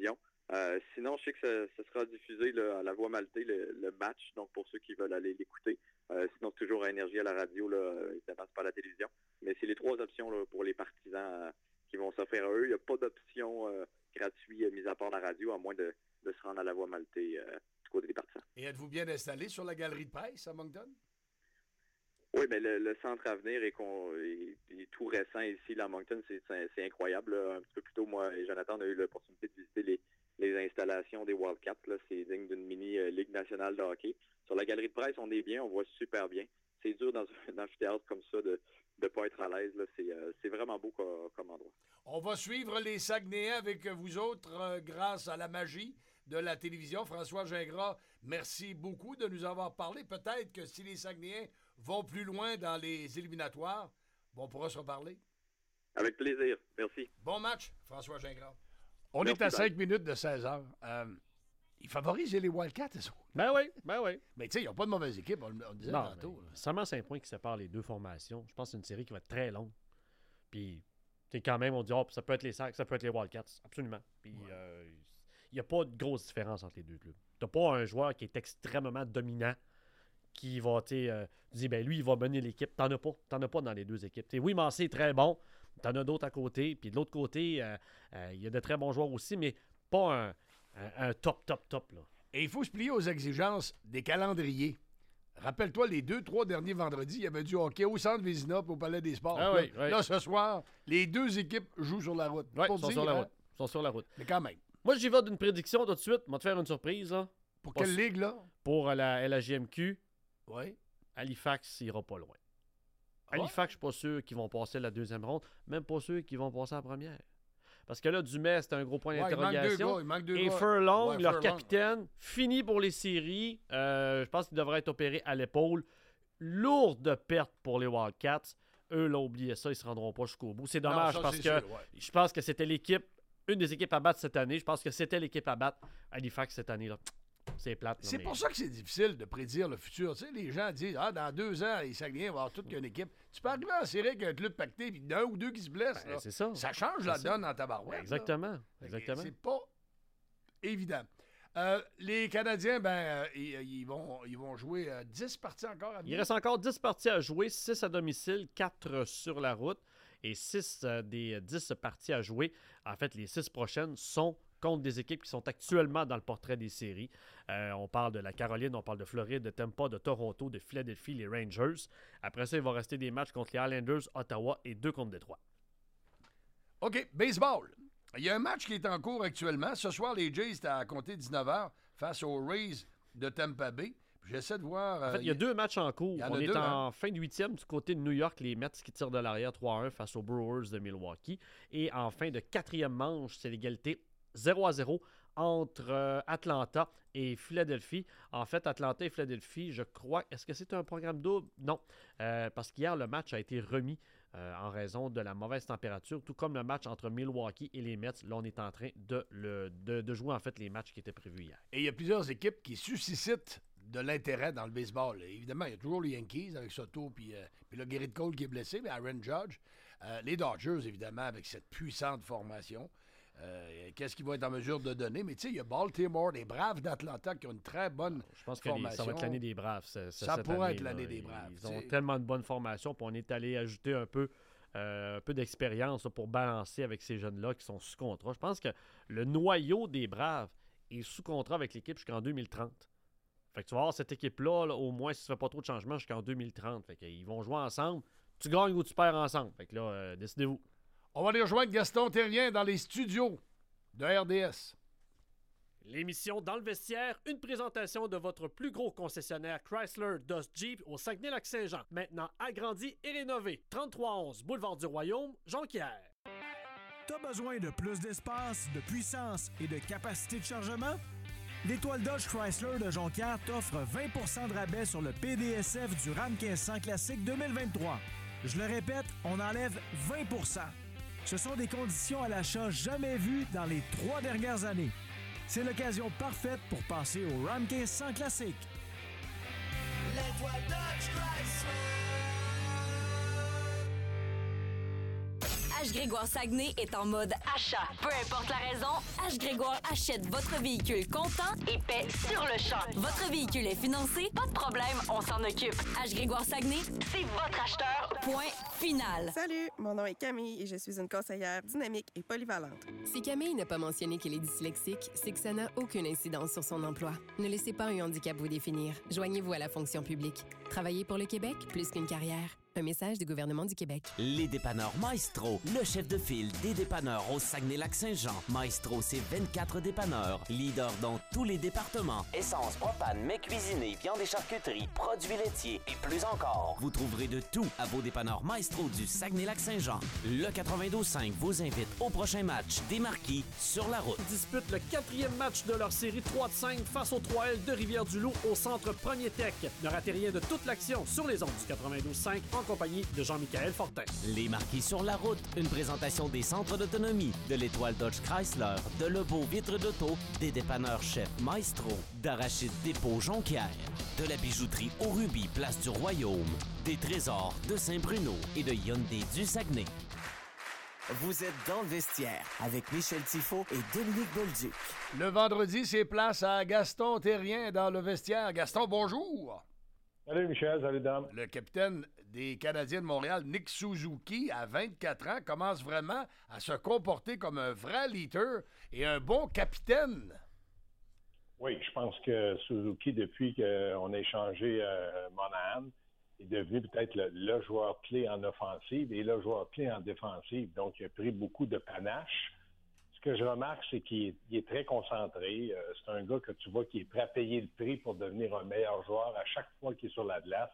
Speaker 9: Euh, sinon, je sais que ça, ça sera diffusé là, à la Voix Maltais, le, le match, donc pour ceux qui veulent aller l'écouter. Euh, sinon, c'est toujours à Énergie à la radio, là, évidemment, c'est pas à la télévision. Mais c'est les trois options là, pour les partisans euh, qui vont s'offrir à eux. Il n'y a pas d'option euh, gratuite euh, mise à part la radio, à moins de, de se rendre à la Voix Maltais euh, du côté des partisans.
Speaker 4: Et êtes-vous bien installé sur la galerie de presse à Moncton?
Speaker 9: Oui, mais le, le centre Avenir est, con, est, est tout récent ici, là, à Moncton. C'est, c'est, c'est incroyable. Là. Un petit peu plus tôt, moi et Jonathan, on a eu l'opportunité de visiter les les installations des Wildcats. Là, c'est digne d'une mini-ligue nationale de hockey. Sur la galerie de presse, on est bien, on voit super bien. C'est dur dans un amphithéâtre comme ça de ne pas être à l'aise. Là. C'est, euh, c'est vraiment beau comme, comme endroit.
Speaker 4: On va suivre les Saguenayens avec vous autres euh, grâce à la magie de la télévision. François Gingras, merci beaucoup de nous avoir parlé. Peut-être que si les Saguenayens vont plus loin dans les éliminatoires, bon, on pourra se reparler.
Speaker 9: Avec plaisir. Merci.
Speaker 4: Bon match, François Gingras. On
Speaker 9: Merci,
Speaker 4: est à
Speaker 9: bye.
Speaker 4: cinq minutes de seize heures. Euh, ils favorisent les Wildcats, ça.
Speaker 1: Ben oui, ben oui.
Speaker 4: Mais tu sais, ils n'ont pas de mauvaise équipe, on, on le disait
Speaker 1: Non,
Speaker 4: tantôt.
Speaker 1: ben,
Speaker 4: là.
Speaker 1: seulement cinq points qui séparent les deux formations. Je pense que c'est une série qui va être très longue. Puis, tu sais, quand même, on dit, oh, ça peut être les Sacs, ça peut être les Wildcats. Absolument. Puis, il ouais. n'y euh, a pas de grosse différence entre les deux clubs. Tu n'as pas un joueur qui est extrêmement dominant qui va, tu sais, euh, dire, ben lui, il va mener l'équipe. T'en as pas. T'en as pas dans les deux équipes. T'sais, oui, Massé est très bon. T'en as d'autres à côté. Puis de l'autre côté, il euh, euh, y a de très bons joueurs aussi, mais pas un, un, un top, top, top, là.
Speaker 4: Et il faut se plier aux exigences des calendriers. Rappelle-toi, les deux, trois derniers vendredis, il y avait du hockey au Centre Vézina et au Palais des Sports.
Speaker 1: Ah
Speaker 4: là,
Speaker 1: oui, oui.
Speaker 4: là, ce soir, les deux équipes jouent sur la route.
Speaker 1: Oui,
Speaker 4: Pour
Speaker 1: ils sont
Speaker 4: dire,
Speaker 1: sur la
Speaker 4: hein?
Speaker 1: route. Ils sont sur la route.
Speaker 4: Mais quand même.
Speaker 1: Moi, j'y vais d'une prédiction tout de suite. Je vais te faire une surprise, là.
Speaker 4: Pour
Speaker 1: Pas
Speaker 4: quelle
Speaker 1: su-
Speaker 4: ligue, là?
Speaker 1: Pour la L A J M Q,
Speaker 4: Oui.
Speaker 1: Halifax ira pas loin.
Speaker 4: Ah ouais?
Speaker 1: Halifax, je suis pas sûr qu'ils vont passer la deuxième ronde, même pas sûr qu'ils vont passer la première. Parce que là, Dumais, c'était un gros point
Speaker 4: Ouais, il manque deux
Speaker 1: d'interrogation.
Speaker 4: gars, il manque deux
Speaker 1: Et
Speaker 4: gars.
Speaker 1: Furlong,
Speaker 4: Ouais,
Speaker 1: leur
Speaker 4: Furlong.
Speaker 1: capitaine, fini pour les séries. Euh, je pense qu'il devrait être opéré à l'épaule. Lourde perte pour les Wildcats. Eux, là, oubliez ça, ils se rendront pas jusqu'au bout. C'est dommage
Speaker 4: ça,
Speaker 1: parce
Speaker 4: c'est
Speaker 1: que
Speaker 4: sûr, ouais.
Speaker 1: je pense que c'était l'équipe, une des équipes à battre cette année. Je pense que c'était l'équipe à battre Halifax cette année-là. C'est plate. là,
Speaker 4: C'est
Speaker 1: mais-
Speaker 4: pour ça que c'est difficile de prédire le futur. Tu sais, les gens disent, ah, dans deux ans, les Saguenayens vont avoir toute qu'une équipe. Tu peux arriver en série avec un club pacté, puis d'un ou deux qui se blessent.
Speaker 1: Ben,
Speaker 4: là.
Speaker 1: c'est ça.
Speaker 4: Ça change
Speaker 1: C'est
Speaker 4: la
Speaker 1: ça.
Speaker 4: donne en tabarouette. là.
Speaker 1: Exactement.
Speaker 4: Fait que
Speaker 1: Exactement.
Speaker 4: C'est pas évident. Euh, les Canadiens, ben, euh, ils, ils vont, ils vont jouer euh, dix parties encore à
Speaker 1: Il
Speaker 4: venir.
Speaker 1: reste encore dix parties à jouer, six à domicile, quatre sur la route et six euh, des dix parties à jouer. En fait, les six prochaines sont contre des équipes qui sont actuellement dans le portrait des séries. Euh, on parle de la Caroline, on parle de Floride, de Tampa, de Toronto, de Philadelphie, les Rangers. Après ça, il va rester des matchs contre les Islanders, Ottawa et deux contre Détroit.
Speaker 4: OK, baseball. Il y a un match qui est en cours actuellement. Ce soir, les Jays étaient à compter dix-neuf heures face aux Rays de Tampa Bay. Puis J'essaie de voir...
Speaker 1: En fait,
Speaker 4: euh,
Speaker 1: il y a deux matchs en cours.
Speaker 4: il y en
Speaker 1: On
Speaker 4: a
Speaker 1: est
Speaker 4: deux,
Speaker 1: en
Speaker 4: hein?
Speaker 1: fin de huitième du côté de New York, les Mets qui tirent de l'arrière trois à un face aux Brewers de Milwaukee. Et en fin de quatrième manche, c'est l'égalité zéro à zéro entre euh, Atlanta et Philadelphie. En fait, Atlanta et Philadelphie, je crois... Est-ce que c'est un programme double? Non. Euh, parce qu'hier, le match a été remis euh, en raison de la mauvaise température, tout comme le match entre Milwaukee et les Mets. Là, on est en train de, le, de, de jouer en fait les matchs qui étaient prévus hier.
Speaker 4: Et il y a plusieurs équipes qui suscitent de l'intérêt dans le baseball. Et évidemment, il y a toujours les Yankees avec Soto, puis, euh, puis là, Gerrit Cole qui est blessé, mais Aaron Judge. Euh, les Dodgers, évidemment, avec cette puissante formation. Euh, Qu'est-ce qu'il va être en mesure de donner? Mais tu sais, il y a Baltimore, les Braves d'Atlanta qui ont une très bonne
Speaker 1: Je pense que les-
Speaker 4: formation.
Speaker 1: ça va être l'année des Braves. ce- ce-
Speaker 4: Ça
Speaker 1: cette
Speaker 4: pourrait
Speaker 1: année,
Speaker 4: être
Speaker 1: là.
Speaker 4: l'année des
Speaker 1: Ils-
Speaker 4: Braves,
Speaker 1: Ils ont
Speaker 4: t'sais.
Speaker 1: tellement de bonnes formations, puis on est allé ajouter un peu, euh, un peu d'expérience là, pour balancer avec ces jeunes-là qui sont sous contrat. Je pense que le noyau des Braves est sous contrat avec l'équipe jusqu'en deux mille trente. Fait que tu vas avoir cette équipe-là, là, au moins, si tu ne fais pas trop de changements, jusqu'en deux mille trente. Fait qu'ils vont jouer ensemble. Tu gagnes ou tu perds ensemble. Fait que là, euh, décidez-vous.
Speaker 4: On va aller rejoindre Gaston Terrien dans les studios de R D S.
Speaker 1: L'émission Dans le vestiaire, une présentation de votre plus gros concessionnaire Chrysler Dodge Jeep au Saguenay-Lac-Saint-Jean. Maintenant agrandi et rénové. trente-trois onze Boulevard du Royaume, Jonquière.
Speaker 2: T'as besoin de plus d'espace, de puissance et de capacité de chargement? L'Étoile Dodge Chrysler de Jonquière t'offre vingt pour cent de rabais sur le P D S F du Ram quinze cents Classique deux mille vingt-trois. Je le répète, on enlève vingt pour cent. Ce sont des conditions à l'achat jamais vues dans les trois dernières années. C'est l'occasion parfaite pour passer au Ram quinze cents Classique.
Speaker 3: L'Étoile Dodge Chrysler.
Speaker 10: H. Grégoire Saguenay est en mode achat. Peu importe la raison, H. Grégoire achète votre véhicule comptant et paie sur le champ. Votre véhicule est financé, pas de problème, on s'en occupe. H. Grégoire Saguenay, c'est votre acheteur. Point final.
Speaker 11: Salut, mon nom est Camille et je suis une conseillère dynamique et polyvalente.
Speaker 12: Si Camille n'a pas mentionné qu'elle est dyslexique, c'est que ça n'a aucune incidence sur son emploi. Ne laissez pas un handicap vous définir. Joignez-vous à la fonction publique. Travaillez pour le Québec, plus qu'une carrière. Un message du gouvernement du Québec.
Speaker 13: Les dépanneurs Maestro, le chef de file des dépanneurs au Saguenay-Lac-Saint-Jean. Maestro, c'est vingt-quatre dépanneurs, leader dans tous les départements. Essence, propane, mets cuisinés, viande et charcuterie, produits laitiers et plus encore. Vous trouverez de tout à vos dépanneurs Maestro du Saguenay-Lac-Saint-Jean. Le quatre-vingt-douze cinq vous invite au prochain match des Marquis sur la route.
Speaker 1: Dispute le quatrième match de leur série trois de cinq face aux trois L de Rivière-du-Loup au centre Premier Tech. Ne ratez rien de toute l'action sur les ondes du quatre-vingt-douze cinq en compagnie de Jean-Michel Fortin.
Speaker 13: Les Marquis sur la route, une présentation des centres d'autonomie, de l'Étoile Dodge Chrysler, de Lebeau Vitre d'Auto, des dépanneurs Chef Maestro, d'Arachide Dépôt Jonquière, de la bijouterie au Rubis, place du Royaume, des Trésors de Saint-Bruno et de Hyundai du Saguenay.
Speaker 3: Vous êtes dans le vestiaire avec Michel Tifo et Dominique Bolduc.
Speaker 4: Le vendredi, c'est place à Gaston Terrien dans le vestiaire. Gaston, bonjour!
Speaker 14: Salut Michel, salut Dom.
Speaker 4: Le capitaine des Canadiens de Montréal, Nick Suzuki, à vingt-quatre ans, commence vraiment à se comporter comme un vrai leader et un bon capitaine.
Speaker 14: Oui, je pense que Suzuki, depuis qu'on a échangé euh, Monahan, est devenu peut-être le, le joueur clé en offensive et le joueur clé en défensive. Donc, il a pris beaucoup de panache. Ce que je remarque, c'est qu'il est, il est très concentré. Euh, c'est un gars que tu vois qui est prêt à payer le prix pour devenir un meilleur joueur à chaque fois qu'il est sur la glace.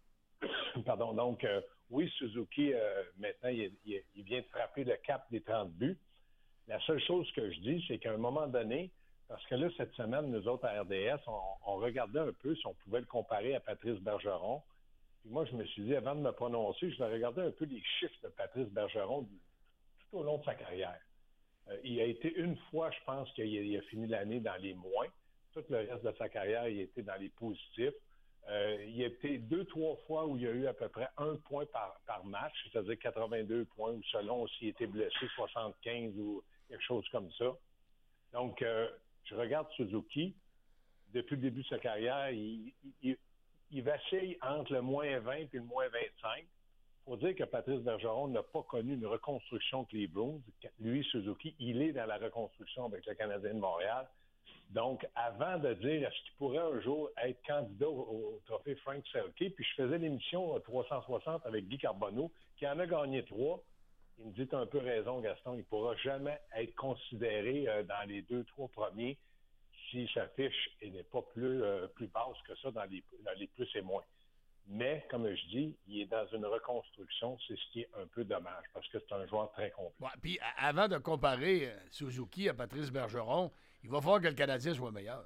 Speaker 14: Pardon. Donc, euh, oui, Suzuki, euh, maintenant, il, il, il vient de frapper le cap des trente buts. La seule chose que je dis, c'est qu'à un moment donné, parce que là, cette semaine, nous autres à R D S, on, on regardait un peu si on pouvait le comparer à Patrice Bergeron. Puis moi, je me suis dit, avant de me prononcer, je vais regarder un peu les chiffres de Patrice Bergeron tout au long de sa carrière. Euh, il a été une fois, je pense, qu'il a, il a fini l'année dans les moins. Tout le reste de sa carrière, il a été dans les positifs. Euh, il a été deux, trois fois où il y a eu à peu près un point par, par match, c'est-à-dire quatre-vingt-deux points, ou selon s'il était blessé, soixante-quinze ou quelque chose comme ça. Donc, euh, je regarde Suzuki. Depuis le début de sa carrière, il, il, il vacille entre le moins vingt et le moins vingt-cinq. Il faut dire que Patrice Bergeron n'a pas connu une reconstruction avec les Bruins. Lui, Suzuki, il est dans la reconstruction avec le Canadien de Montréal. Donc, avant de dire est-ce qu'il pourrait un jour être candidat au, au trophée Frank Selke, puis je faisais l'émission trois cent soixante avec Guy Carbonneau, qui en a gagné trois. Il me dit, t'as un peu raison, Gaston, il ne pourra jamais être considéré euh, dans les deux, trois premiers si sa fiche n'est pas plus, euh, plus basse que ça dans les, dans les plus et moins. Mais, comme je dis, il est dans une reconstruction. C'est ce qui est un peu dommage, parce que c'est un joueur très complet.
Speaker 4: Ouais, puis avant de comparer Suzuki à Patrice Bergeron, il va falloir que le Canadien soit meilleur.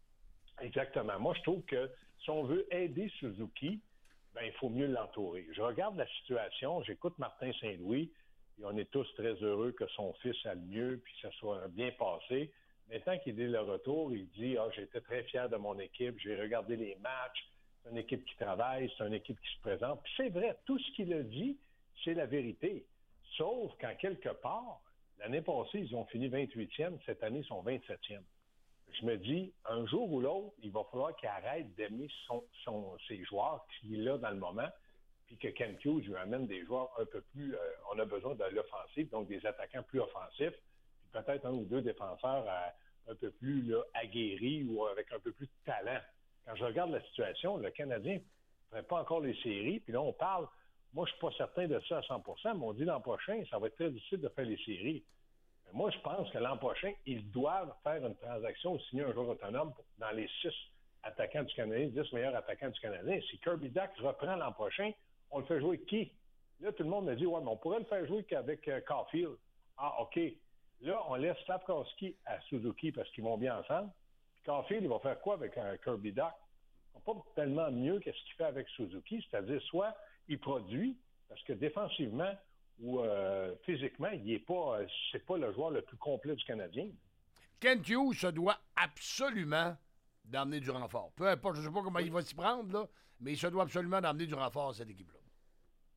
Speaker 14: Exactement. Moi, je trouve que si on veut aider Suzuki, ben, il faut mieux l'entourer. Je regarde la situation, j'écoute Martin Saint-Louis, et on est tous très heureux que son fils aille mieux, puis que ça soit bien passé. Maintenant qu'il est le retour, il dit « Ah, j'étais très fier de mon équipe, j'ai regardé les matchs, c'est une équipe qui travaille, c'est une équipe qui se présente. » Puis c'est vrai, tout ce qu'il a dit, c'est la vérité. Sauf qu'en quelque part, l'année passée, ils ont fini vingt-huitième, cette année, ils sont vingt-septième. Je me dis, un jour ou l'autre, il va falloir qu'il arrête d'aimer son, son, ses joueurs qu'il a dans le moment, puis que Ken Hughes lui amène des joueurs un peu plus... Euh, on a besoin de l'offensive, donc des attaquants plus offensifs, puis peut-être un ou deux défenseurs euh, un peu plus là, aguerris ou avec un peu plus de talent. Quand je regarde la situation, le Canadien ne ferait pas encore les séries, puis là, on parle... Moi, je ne suis pas certain de ça à cent pour cent, mais on dit l'an prochain, ça va être très difficile de faire les séries. Mais moi, je pense que l'an prochain, ils doivent faire une transaction ou signer un joueur autonome pour, dans les six attaquants du Canadien, dix meilleurs attaquants du Canadien. Si Kirby Dach reprend l'an prochain, on le fait jouer qui? Là, tout le monde me dit, ouais, mais on pourrait le faire jouer qu'avec euh, Caulfield. Ah, OK. Là, on laisse Slafkowski à Suzuki parce qu'ils vont bien ensemble. Puis Caulfield, il va faire quoi avec euh, Kirby Dach? Il va pas tellement mieux que ce qu'il fait avec Suzuki, c'est-à-dire soit il produit, parce que défensivement ou euh, physiquement, il n'est pas, euh, c'est pas le joueur le plus complet du Canadien.
Speaker 4: Kent Hughes se doit absolument d'emmener du renfort. Peu importe, je ne sais pas comment il va s'y prendre, là, mais il se doit absolument d'emmener du renfort à cette équipe-là.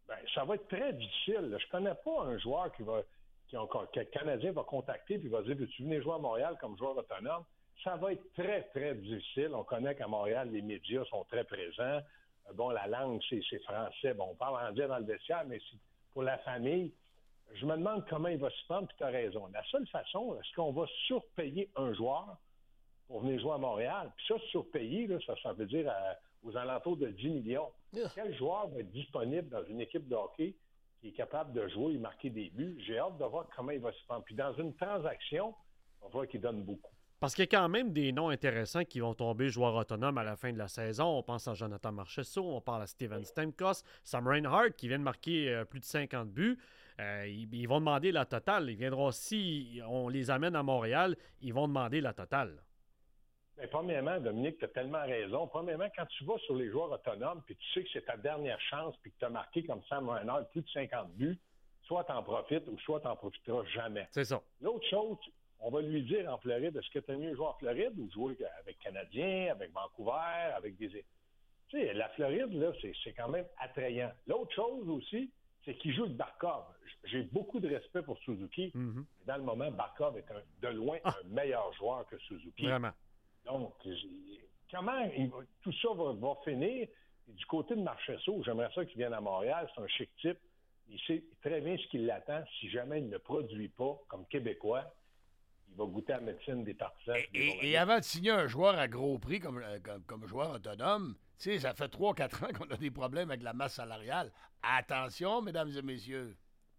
Speaker 14: Ben, ça va être très difficile. Là. Je connais pas un joueur qui va, qui a, que le Canadien va contacter et va dire, veux-tu venir jouer à Montréal comme joueur autonome? Ça va être très, très difficile. On connaît qu'à Montréal, les médias sont très présents. Bon, la langue, c'est, c'est français. Bon, on parle anglais dans le vestiaire, mais c'est pour la famille, je me demande comment il va se prendre, puis tu as raison. La seule façon, est-ce qu'on va surpayer un joueur pour venir jouer à Montréal? Puis ça, surpayer, là, ça, ça veut dire à, aux alentours de dix millions. Yeah. Quel joueur va être disponible dans une équipe de hockey qui est capable de jouer et marquer des buts? J'ai hâte de voir comment il va se prendre. Puis dans une transaction, on voit qu'il donne beaucoup.
Speaker 1: Parce qu'il y a quand même des noms intéressants qui vont tomber joueurs autonomes à la fin de la saison. On pense à Jonathan Marchessault, on parle à Steven Stamkos, Sam Reinhart qui vient de marquer euh, plus de cinquante buts. Euh, ils, ils vont demander la totale. Ils viendront, si on les amène à Montréal, ils vont demander la totale.
Speaker 14: Bien, premièrement, Dominique, tu as tellement raison. Premièrement, quand tu vas sur les joueurs autonomes puis tu sais que c'est ta dernière chance puis que tu as marqué comme Sam Reinhart plus de cinquante buts, soit tu en profites ou soit tu n'en profiteras jamais.
Speaker 1: C'est ça.
Speaker 14: L'autre chose, on va lui dire en Floride, est-ce que tu as mieux jouer en Floride ou jouer avec Canadiens, avec Vancouver, avec des... Tu sais, la Floride, là, c'est, c'est quand même attrayant. L'autre chose aussi, c'est qu'il joue le Barkov. J'ai beaucoup de respect pour Suzuki. Mm-hmm. Dans le moment, Barkov est un, de loin ah. un meilleur joueur que Suzuki.
Speaker 1: Vraiment.
Speaker 14: Donc, comment il va, tout ça va, va finir? Et du côté de Marchessault, j'aimerais ça qu'il vienne à Montréal. C'est un chic type. Il sait très bien ce qui l'attend. Si jamais il ne produit pas comme Québécois, il va goûter à la médecine des partisans.
Speaker 4: Et, et, et avant de signer un joueur à gros prix comme, comme, comme joueur autonome, tu sais, ça fait trois quatre ans qu'on a des problèmes avec la masse salariale. Attention, mesdames et messieurs.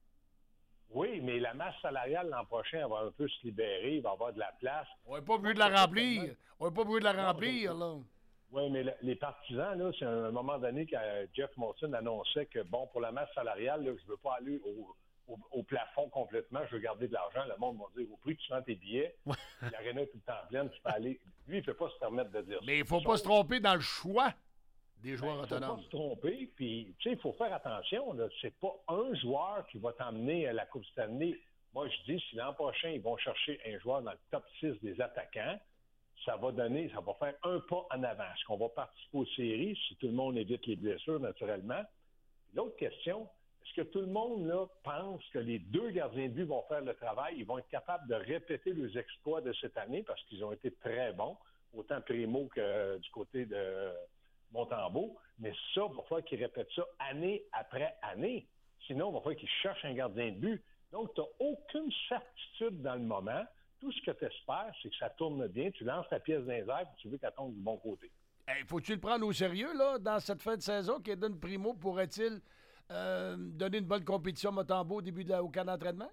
Speaker 14: Oui, mais la masse salariale l'an prochain, elle va un peu se libérer, il va y avoir de la place.
Speaker 4: On n'a pas voulu de la remplir. On n'a pas voulu de la remplir, là.
Speaker 14: Oui, mais le, les partisans, là, c'est un moment donné que Jeff Molson annonçait que, bon, pour la masse salariale, là, je ne veux pas aller au... Au, au plafond complètement, je veux garder de l'argent. Le monde va dire, au prix que tu vends tes billets, l'aréna est tout le temps pleine, tu peux aller... Lui, il ne peut pas se permettre de dire ça.
Speaker 4: Mais il ne faut pas se tromper dans le choix des joueurs
Speaker 14: ben,
Speaker 4: autonomes.
Speaker 14: Il ne faut pas se tromper, puis, tu sais, il faut faire attention. Là. C'est pas un joueur qui va t'emmener à la Coupe Stanley. Moi, je dis, si l'an prochain, ils vont chercher un joueur dans le top six des attaquants, ça va donner, ça va faire un pas en avant. Est-ce qu'on va participer aux séries, si tout le monde évite les blessures, naturellement? Puis l'autre question... Est-ce que tout le monde là, pense que les deux gardiens de but vont faire le travail? Ils vont être capables de répéter leurs exploits de cette année parce qu'ils ont été très bons, autant Primo que euh, du côté de Montembeault. Mais ça, il va falloir qu'ils répètent ça année après année. Sinon, il va falloir qu'ils cherchent un gardien de but. Donc, tu n'as aucune certitude dans le moment. Tout ce que tu espères, c'est que ça tourne bien. Tu lances ta pièce dans les airs et tu veux qu'elle tombe du bon côté.
Speaker 4: Hey, faut-tu le prendre au sérieux là, dans cette fin de saison? Kaden Primo pourrait-il... Euh, donner une bonne compétition à Montembeault au début de la, au camp d'entraînement?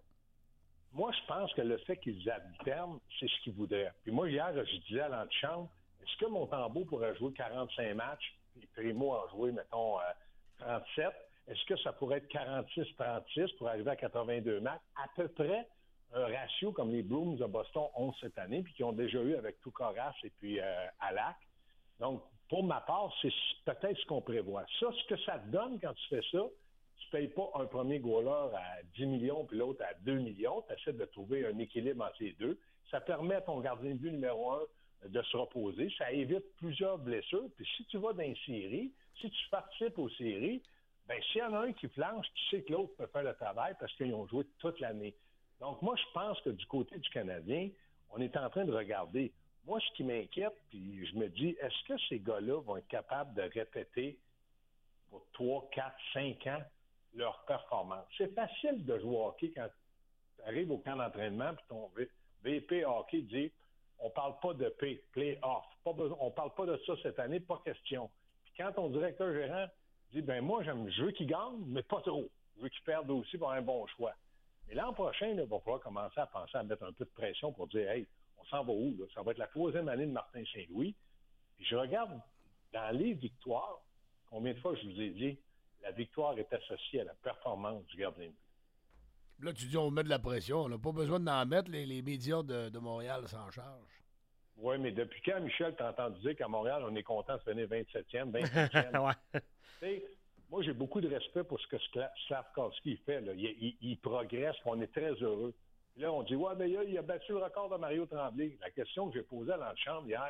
Speaker 14: Moi, je pense que le fait qu'ils alternent, c'est ce qu'ils voudraient. Puis moi, hier, je disais à l'antichambre, est-ce que Montembeault pourrait jouer quarante-cinq matchs, et Primo a joué, mettons, euh, trente-sept? Est-ce que ça pourrait être quarante-six trente-six pour arriver à quatre-vingt-deux matchs? À peu près un ratio comme les Bruins de Boston ont cette année, puis qui ont déjà eu avec Toukaras et puis euh, Alak. Donc, pour ma part, c'est peut-être ce qu'on prévoit. Ça, ce que ça te donne quand tu fais ça, tu ne payes pas un premier goaler à dix millions puis l'autre à deux millions. Tu essaies de trouver un équilibre entre les deux. Ça permet à ton gardien de but numéro un de se reposer. Ça évite plusieurs blessures. Puis si tu vas dans une série, si tu participes aux séries, bien, s'il y en a un qui flanche, tu sais que l'autre peut faire le travail parce qu'ils ont joué toute l'année. Donc, moi, je pense que du côté du Canadien, on est en train de regarder. Moi, ce qui m'inquiète, puis je me dis, est-ce que ces gars-là vont être capables de répéter pour trois, quatre, cinq ans leur performance? C'est facile de jouer au hockey quand tu arrives au camp d'entraînement puis ton V P hockey dit on parle pas de P, play-off. Pas besoin, on parle pas de ça cette année, pas question. Puis quand ton directeur gérant dit ben moi, j'aime, je veux qu'il gagne, mais pas trop. Je veux qu'il perde aussi pour un bon choix. Mais l'an prochain, il va falloir commencer à penser à mettre un peu de pression pour dire hey, on s'en va où? Là? Ça va être la troisième année de Martin Saint-Louis. Puis je regarde dans les victoires, combien de fois je vous ai dit, la victoire est associée à la performance du gardien de but.
Speaker 4: Là, tu dis on met de la pression. On n'a pas besoin d'en mettre. Les, les médias de, de Montréal s'en chargent.
Speaker 14: Oui, mais depuis quand, Michel, t'as entendu dire qu'à Montréal, on est content de finir vingt-septième, vingt-cinquième?
Speaker 1: Ouais.
Speaker 14: T'sais, moi, j'ai beaucoup de respect pour ce que Slavkovski fait. Là. Il, il, il progresse, on est très heureux. Puis là, on dit, ouais, mais il a, il a battu le record de Mario Tremblay. La question que j'ai posée à l'antichambre hier,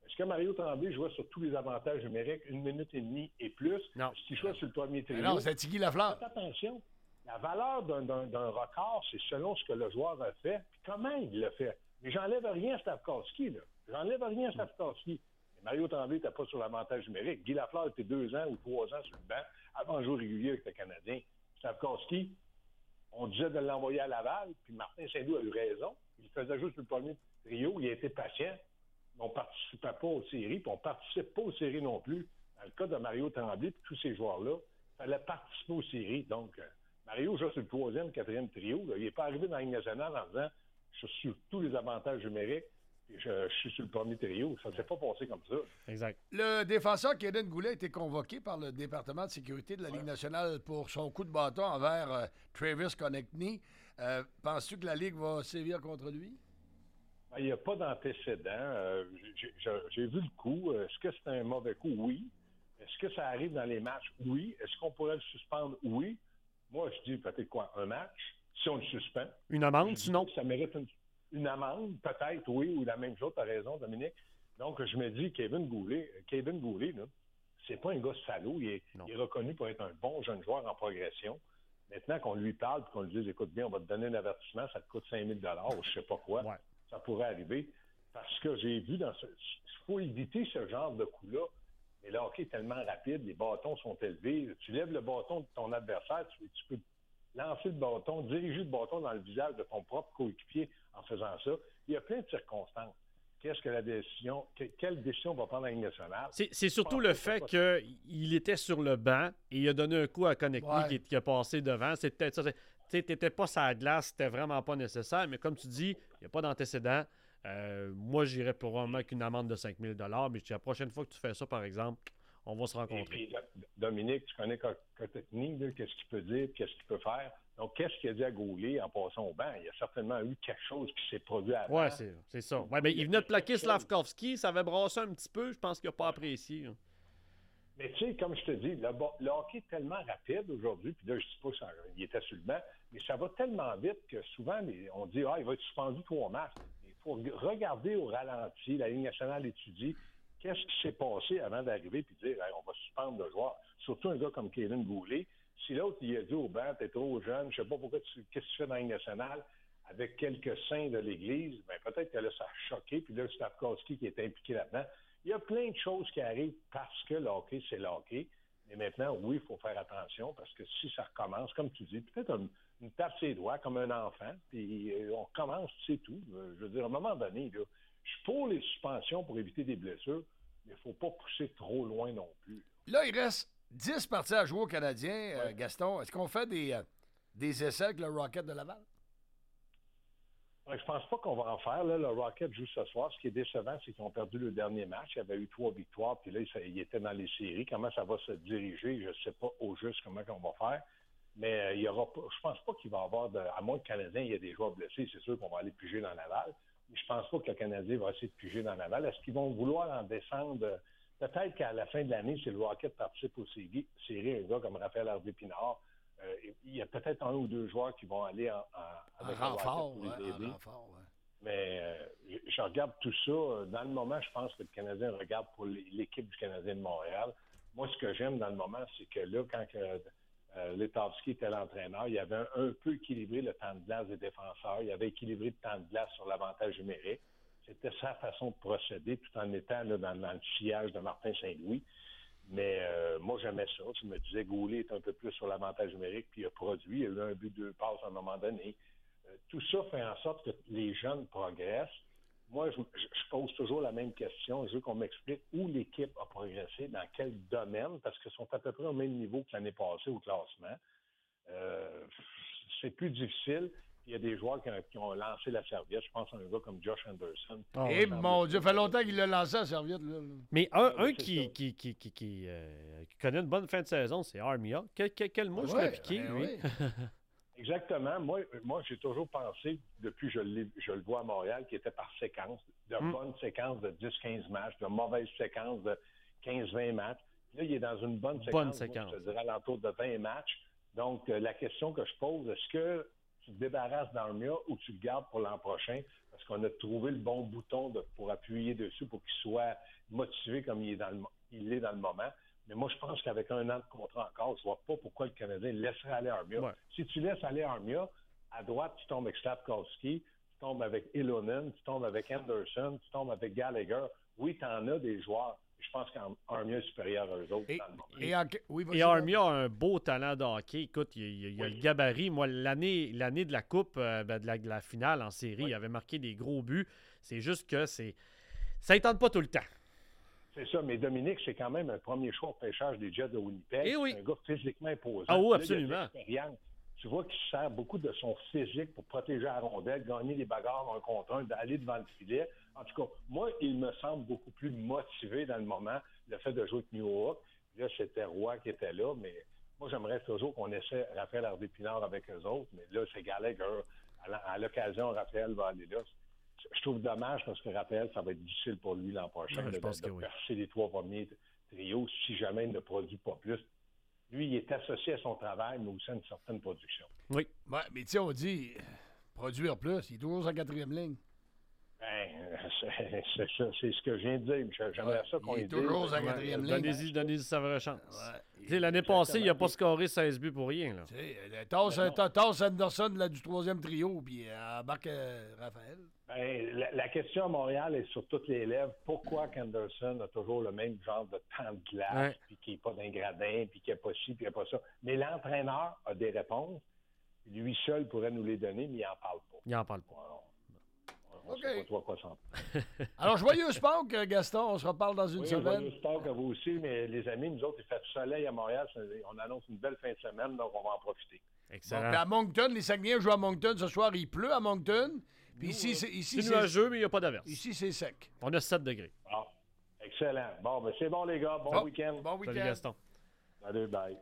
Speaker 14: Est-ce que Mario Tremblay jouait sur tous les avantages numériques, une minute et demie et plus?
Speaker 1: Non.
Speaker 14: Est-ce qu'il jouait sur le premier trio?
Speaker 4: Mais non, c'est Tiggy Lafleur.
Speaker 14: Faites attention. La valeur d'un, d'un, d'un record, c'est selon ce que le joueur a fait, puis comment il l'a fait. Mais j'enlève rien à Stavkowski, là. J'enlève rien à Stavkowski. Mais Mario Tremblay n'était pas sur l'avantage numérique. Guy Lafleur était deux ans ou trois ans sur le banc avant de jouer régulier avec le Canadien. Stavkowski, on disait de l'envoyer à Laval, puis Martin Saint-Louis a eu raison. Il faisait juste le premier trio, il a été patient. On ne participait pas aux séries, puis on ne participe pas aux séries non plus. Dans le cas de Mario Tremblay, puis tous ces joueurs-là, il fallait participer aux séries. Donc, euh, Mario joue sur le troisième, quatrième trio. Là. Il n'est pas arrivé dans la Ligue nationale en disant « je suis sur tous les avantages numériques, puis je, je suis sur le premier trio ». Ça ne s'est pas passé comme ça.
Speaker 1: Exact.
Speaker 4: Le défenseur Kaden Goulet a été convoqué par le département de sécurité de la Ligue ouais. nationale pour son coup de bâton envers euh, Travis Konecny. Euh, penses-tu que la Ligue va sévir contre lui?
Speaker 14: Ben, il n'y a pas d'antécédent. Euh, j'ai, j'ai, j'ai vu le coup. Est-ce que c'est un mauvais coup? Oui. Est-ce que ça arrive dans les matchs? Oui. Est-ce qu'on pourrait le suspendre? Oui. Moi, je dis peut-être quoi? Un match, si on le suspend.
Speaker 1: Une amende, sinon?
Speaker 14: Ça mérite une, une amende, peut-être, oui, ou la même chose. Tu as raison, Dominique. Donc, je me dis, Kevin Goulet, Kevin Goulet, là, c'est pas un gars salaud. Il est, il est reconnu pour être un bon jeune joueur en progression. Maintenant qu'on lui parle et qu'on lui dise, écoute bien, on va te donner un avertissement, ça te coûte cinq mille dollars ou je sais pas quoi.
Speaker 1: Ouais.
Speaker 14: Ça pourrait arriver. Parce que j'ai vu dans ce... Il faut éviter ce genre de coup-là. Mais le hockey est tellement rapide, les bâtons sont élevés. Tu lèves le bâton de ton adversaire, tu, tu peux lancer le bâton, diriger le bâton dans le visage de ton propre coéquipier en faisant ça. Il y a plein de circonstances. Qu'est-ce que la décision... Que, quelle décision va prendre la Ligue nationale?
Speaker 1: C'est, c'est surtout le fait qu'il était sur le banc et il a donné un coup à Konecny ouais. qui, qui a passé devant. C'est peut-être ça. Tu n'étais pas sur la glace, c'était vraiment pas nécessaire. Mais comme tu dis, il n'y a pas d'antécédent. Euh, moi, j'irais probablement avec une amende de cinq mille dollars. Mais je dis, la prochaine fois que tu fais ça, par exemple, on va se rencontrer.
Speaker 14: Et puis, Dominique, tu connais Konecny, qu'est-ce qu'il peut dire, qu'est-ce qu'il peut faire. Donc, qu'est-ce qu'il a dit à Goulet en passant au banc? Il y a certainement eu quelque chose qui s'est produit avant.
Speaker 1: Oui, c'est, c'est ça. Ouais, mais il venait de plaquer Slavkovski, ça avait brassé un petit peu. Je pense qu'il n'a pas apprécié. Hein.
Speaker 14: Mais tu sais, comme je te dis, le, le hockey est tellement rapide aujourd'hui, puis là, je ne dis pas qu'il était sur le banc, mais ça va tellement vite que souvent, les, on dit « Ah, il va être suspendu trois matchs ». Il faut regarder au ralenti, la Ligue nationale étudie qu'est-ce qui s'est passé avant d'arriver puis dire hey, « On va suspendre le joueur ». Surtout un gars comme Kevin Goulet. Si l'autre, il a dit au banc « T'es trop jeune, je ne sais pas pourquoi tu qu'est-ce que tu fais dans la Ligue nationale » avec quelques saints de l'Église, bien peut-être que là, ça a choqué, puis là, Stavkowski qui est impliqué là-dedans. Il y a plein de choses qui arrivent parce que le hockey, c'est le hockey. Mais maintenant, oui, il faut faire attention parce que si ça recommence, comme tu dis, peut-être une, une tape ses doigts comme un enfant, puis euh, on recommence, c'est tout. Euh, je veux dire, à un moment donné, là, je suis pour les suspensions pour éviter des blessures, mais il ne faut pas pousser trop loin non plus.
Speaker 4: Là, il reste dix parties à jouer aux Canadiens, ouais. euh, Gaston. Est-ce qu'on fait des, euh, des essais avec le Rocket de Laval?
Speaker 14: Ouais, je pense pas qu'on va en faire. Là. Le Rocket joue ce soir. Ce qui est décevant, c'est qu'ils ont perdu le dernier match. Il y avait eu trois victoires, puis là, ils étaient dans les séries. Comment ça va se diriger, je ne sais pas au juste comment on va faire. Mais euh, il y aura pas. Je pense pas qu'il va y avoir de. À moins que le Canadien, il y ait des joueurs blessés, c'est sûr qu'on va aller piger dans Laval. Mais je pense pas que le Canadien va essayer de piger dans Laval. Est-ce qu'ils vont vouloir en descendre? Peut-être qu'à la fin de l'année, si le Rocket participe aux séries, un gars comme Raphaël Harvey-Pinard, Euh, il y a peut-être un ou deux joueurs qui vont aller en, en, avec
Speaker 4: en renfort, pour les aider.
Speaker 14: Ouais, renfort, ouais. Mais euh, je, je regarde tout ça. Dans le moment, je pense que le Canadien regarde pour l'équipe du Canadien de Montréal. Moi, ce que j'aime dans le moment, c'est que là, quand que, euh, Letowski était l'entraîneur, il avait un, un peu équilibré le temps de glace des défenseurs. Il avait équilibré le temps de glace sur l'avantage numérique. C'était sa façon de procéder tout en étant là, dans, dans le sillage de Martin Saint-Louis. Mais euh, moi, j'aimais ça. Je me disais, Goulet est un peu plus sur l'avantage numérique, puis il a produit. Il a eu un but, deux passes à un moment donné. Euh, tout ça fait en sorte que les jeunes progressent. Moi, je, je pose toujours la même question. Je veux qu'on m'explique où l'équipe a progressé, dans quel domaine, parce qu'ils sont à peu près au même niveau que l'année passée au classement. Euh, c'est plus difficile. Il y a des joueurs qui ont, qui ont lancé la serviette. Je pense à un gars comme Josh Anderson.
Speaker 4: Oh, eh mon Dieu, ça fait longtemps qu'il l'a lancé la serviette. Là.
Speaker 1: Mais un, un qui, qui, qui, qui, qui, euh, qui connaît une bonne fin de saison, c'est Armia. Quel, quel, quel mouche
Speaker 4: ouais,
Speaker 1: l'a piqué,
Speaker 4: ben
Speaker 1: lui?
Speaker 4: Ouais.
Speaker 14: Exactement. Moi, moi, j'ai toujours pensé, depuis que je, je le vois à Montréal, qu'il était par séquence, de mm. bonnes séquences de dix quinze matchs, de mauvaises séquences de quinze vingt matchs. Là, il est dans une bonne séquence.
Speaker 1: Bonne séquence.
Speaker 14: Moi, je dirais à l'entour de vingt matchs. Donc, euh, la question que je pose, est-ce que tu te débarrasses d'Armia ou tu le gardes pour l'an prochain? parce qu'on a trouvé le bon bouton de, pour appuyer dessus pour qu'il soit motivé comme il est dans le, il est dans le moment. Mais moi, je pense qu'avec un an de contrat encore, je ne vois pas pourquoi le Canadien laisserait aller Armia. Ouais. Si tu laisses aller Armia, à droite, tu tombes avec Slafkovsky, tu tombes avec Ilonen, tu tombes avec Anderson, tu tombes avec Gallagher. Oui, tu en as des joueurs. Je pense qu'Armia est supérieur à eux autres.
Speaker 1: Et,
Speaker 14: dans le moment.
Speaker 1: et, en, oui, et Armia a un beau talent de hockey. Écoute, il, il, il a oui. le gabarit. Moi, l'année, l'année de la Coupe, euh, ben, de, la, de la finale en série, oui. il avait marqué des gros buts. C'est juste que c'est ça ne tente pas tout le temps.
Speaker 14: C'est ça, mais Dominique, c'est quand même un premier choix au pêchage des Jets de Winnipeg.
Speaker 1: Et oui.
Speaker 14: C'est un gars physiquement imposant.
Speaker 1: Ah oui, absolument.
Speaker 14: Là, il a tu vois qu'il sert beaucoup de son physique pour protéger la rondelle, gagner les bagarres un contre un, d'aller devant le filet. En tout cas, moi, il me semble beaucoup plus motivé dans le moment, le fait de jouer avec New York. Là, c'était Roy qui était là, mais moi, j'aimerais toujours qu'on essaie Raphaël Harvey-Pinard avec eux autres, mais là, c'est Gallagher. À l'occasion, Raphaël va aller là. Je trouve dommage parce que Raphaël, ça va être difficile pour lui l'an prochain ouais, de, de, de oui. percer les trois premiers trios si jamais il ne produit pas plus. Lui, il est associé à son travail, mais aussi à une certaine production.
Speaker 1: Oui.
Speaker 4: Ouais, mais tu sais, on dit produire plus, il est toujours sa quatrième ligne.
Speaker 14: Ben, c'est, c'est ça, c'est ce que je viens de dire. J'aimerais ouais, ça qu'on
Speaker 4: il est toujours sa quatrième ligne.
Speaker 1: Donnez-y, donnez-y sa vraie chance. Ouais, l'année passée, il n'a pas scoré seize buts pour rien. Là.
Speaker 4: Tasse, ben tasse Anderson là, du troisième trio, puis embarque euh, Raphaël.
Speaker 14: Ben, la, la question à Montréal est sur toutes les lèvres. Pourquoi qu'Anderson a toujours le même genre de temps de glace, ouais. puis qu'il n'est pas d'un gradin, puis qu'il n'y a pas ci, puis qu'il n'y a pas ça? Mais l'entraîneur a des réponses. Lui seul pourrait nous les donner, mais il n'en parle pas.
Speaker 1: Il n'en parle pas.
Speaker 14: Alors, on
Speaker 4: OK.
Speaker 14: sait pas trop à quoi s'en
Speaker 4: Alors, joyeux Pâques, Gaston. On se reparle dans une
Speaker 14: oui,
Speaker 4: semaine.
Speaker 14: Joyeux Pâques à vous aussi, mais les amis, nous autres, il fait soleil à Montréal. On annonce une belle fin de semaine, donc on va en profiter.
Speaker 1: Excellent.
Speaker 4: Bon, puis à Moncton, les Saguenayens jouent à Moncton ce soir. Il pleut à Moncton. Puis ici, c'est, ici,
Speaker 1: c'est nuageux, mais il n'y a pas d'averse.
Speaker 4: Ici, c'est sec.
Speaker 1: On a sept degrés.
Speaker 14: Ah, excellent. Bon, ben c'est bon, les gars. Bon, bon week-end.
Speaker 4: Bon week-end.
Speaker 1: Salut, Gaston.
Speaker 14: Salut, bye.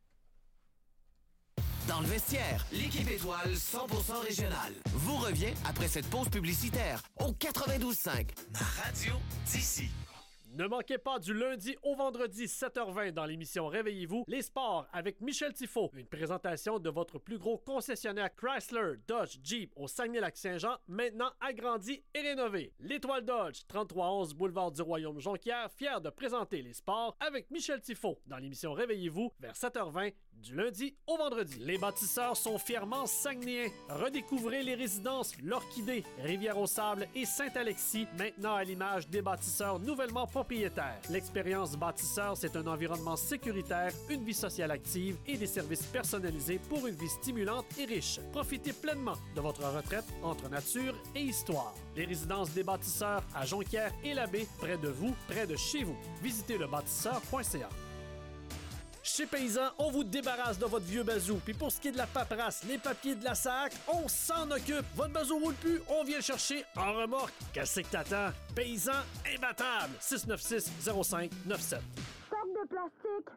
Speaker 3: Dans le vestiaire, l'équipe étoile cent pour cent régionale vous revient après cette pause publicitaire au quatre-vingt-douze cinq, ma radio d'ici.
Speaker 1: Ne manquez pas du lundi au vendredi sept heures vingt dans l'émission Réveillez-vous, les sports avec Michel Tifo. Une présentation de votre plus gros concessionnaire Chrysler, Dodge, Jeep au Saguenay-Lac-Saint-Jean, maintenant agrandi et rénové. L'Étoile Dodge, trente-trois onze boulevard du Royaume-Jonquière, fier de présenter les sports avec Michel Tifo dans l'émission Réveillez-vous vers sept heures vingt du lundi au vendredi. Les bâtisseurs sont fièrement saguenayens. Redécouvrez les résidences L'Orchidée, Rivière-au-Sable et Saint-Alexis, maintenant à l'image des bâtisseurs nouvellement propriétaires. L'expérience bâtisseur, c'est un environnement sécuritaire, une vie sociale active et des services personnalisés pour une vie stimulante et riche. Profitez pleinement de votre retraite entre nature et histoire. Les résidences des bâtisseurs à Jonquière et Labbé, près de vous, près de chez vous. Visitez le bâtisseur point c a. Chez Paysan, on vous débarrasse de votre vieux bazou. Puis pour ce qui est de la paperasse, les papiers de la S A C, on s'en occupe. Votre bazou roule plus, on vient le chercher en remorque. Qu'est-ce que t'attends? Paysan imbattable. six neuf six zéro cinq neuf sept.
Speaker 15: Sac de plastique.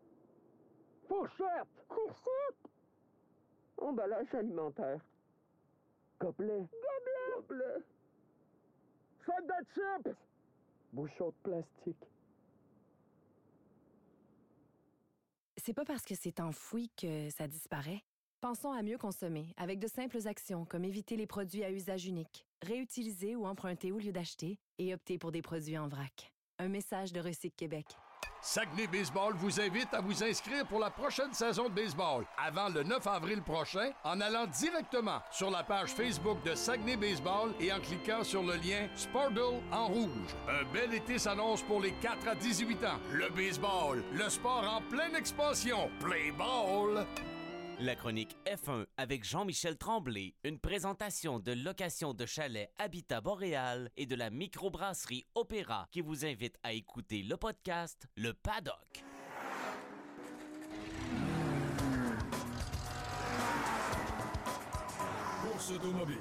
Speaker 16: Fourchette.
Speaker 15: Fourchette.
Speaker 16: Emballage alimentaire. Gobelet.
Speaker 15: Gobelet.
Speaker 16: Gobelet. Sac de chips. Bouchon de plastique.
Speaker 12: C'est pas parce que c'est enfoui que ça disparaît. Pensons à mieux consommer avec de simples actions comme éviter les produits à usage unique, réutiliser ou emprunter au lieu d'acheter et opter pour des produits en vrac. Un message de Recyc Québec.
Speaker 4: Saguenay Baseball vous invite à vous inscrire pour la prochaine saison de baseball avant le neuf avril prochain en allant directement sur la page Facebook de Saguenay Baseball et en cliquant sur le lien Sportle en rouge. Un bel été s'annonce pour les quatre à dix-huit ans. Le baseball, le sport en pleine expansion. Play ball!
Speaker 13: La chronique F un avec Jean-Michel Tremblay, une présentation de location de chalet Habitat Boréal et de la microbrasserie Opéra qui vous invite à écouter le podcast Le Paddock.
Speaker 5: Course automobile.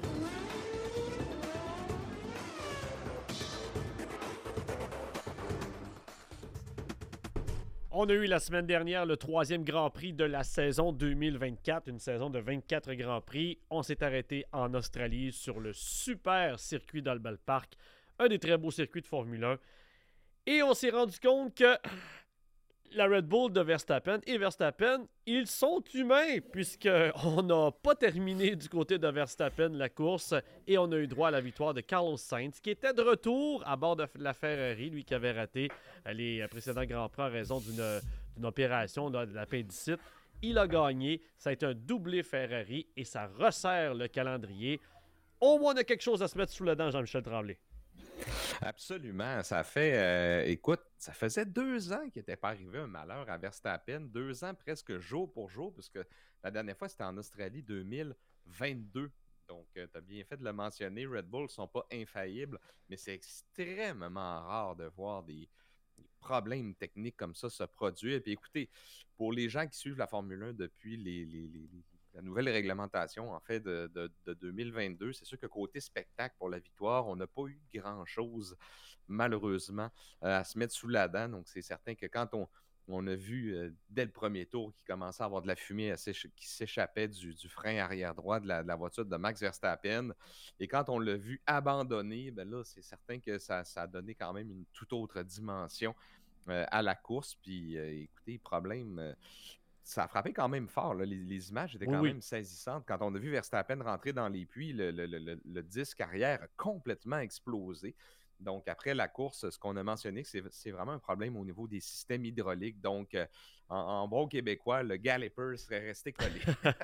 Speaker 1: On a eu la semaine dernière le troisième Grand Prix de la saison deux mille vingt-quatre, une saison de vingt-quatre Grands Prix. On s'est arrêté en Australie sur le super circuit d'Albert Park, un des très beaux circuits de Formule un. Et on s'est rendu compte que la Red Bull de Verstappen et Verstappen, ils sont humains puisqu'on n'a pas terminé du côté de Verstappen la course et on a eu droit à la victoire de Carlos Sainz qui était de retour à bord de la Ferrari, lui qui avait raté les précédents Grands Prix en raison d'une, d'une opération de l'appendicite. Il a gagné, ça a été un doublé Ferrari et ça resserre le calendrier. Au moins, on a quelque chose à se mettre sous la dent, Jean-Michel Tremblay.
Speaker 17: Absolument. Ça fait, euh, écoute, ça faisait deux ans qu'il n'était pas arrivé un malheur à Verstappen. Deux ans presque jour pour jour, puisque la dernière fois, c'était en Australie deux mille vingt-deux. Donc, euh, tu as bien fait de le mentionner. Red Bull ne sont pas infaillibles, mais c'est extrêmement rare de voir des, des problèmes techniques comme ça se produire. Et puis écoutez, pour les gens qui suivent la Formule un depuis les, les, les, les la nouvelle réglementation, en fait, de, de, de deux mille vingt-deux, c'est sûr que côté spectacle pour la victoire, on n'a pas eu grand-chose, malheureusement, euh, à se mettre sous la dent. Donc, c'est certain que quand on, on a vu, euh, dès le premier tour, qu'il commençait à avoir de la fumée qui s'échappait du, du frein arrière droit de la, de la voiture de Max Verstappen, et quand on l'a vu abandonner, ben là, c'est certain que ça, ça a donné quand même une toute autre dimension euh, à la course. Puis, euh, écoutez, problème... Euh, ça a frappé quand même fort. Là. Les, les images étaient quand
Speaker 1: oui,
Speaker 17: même
Speaker 1: oui.
Speaker 17: saisissantes. Quand on a vu Verstappen rentrer dans les puits, le, le, le, le disque arrière a complètement explosé. Donc, après la course, ce qu'on a mentionné, c'est, c'est vraiment un problème au niveau des systèmes hydrauliques. Donc, euh, en, en bon québécois, le galloper serait resté collé.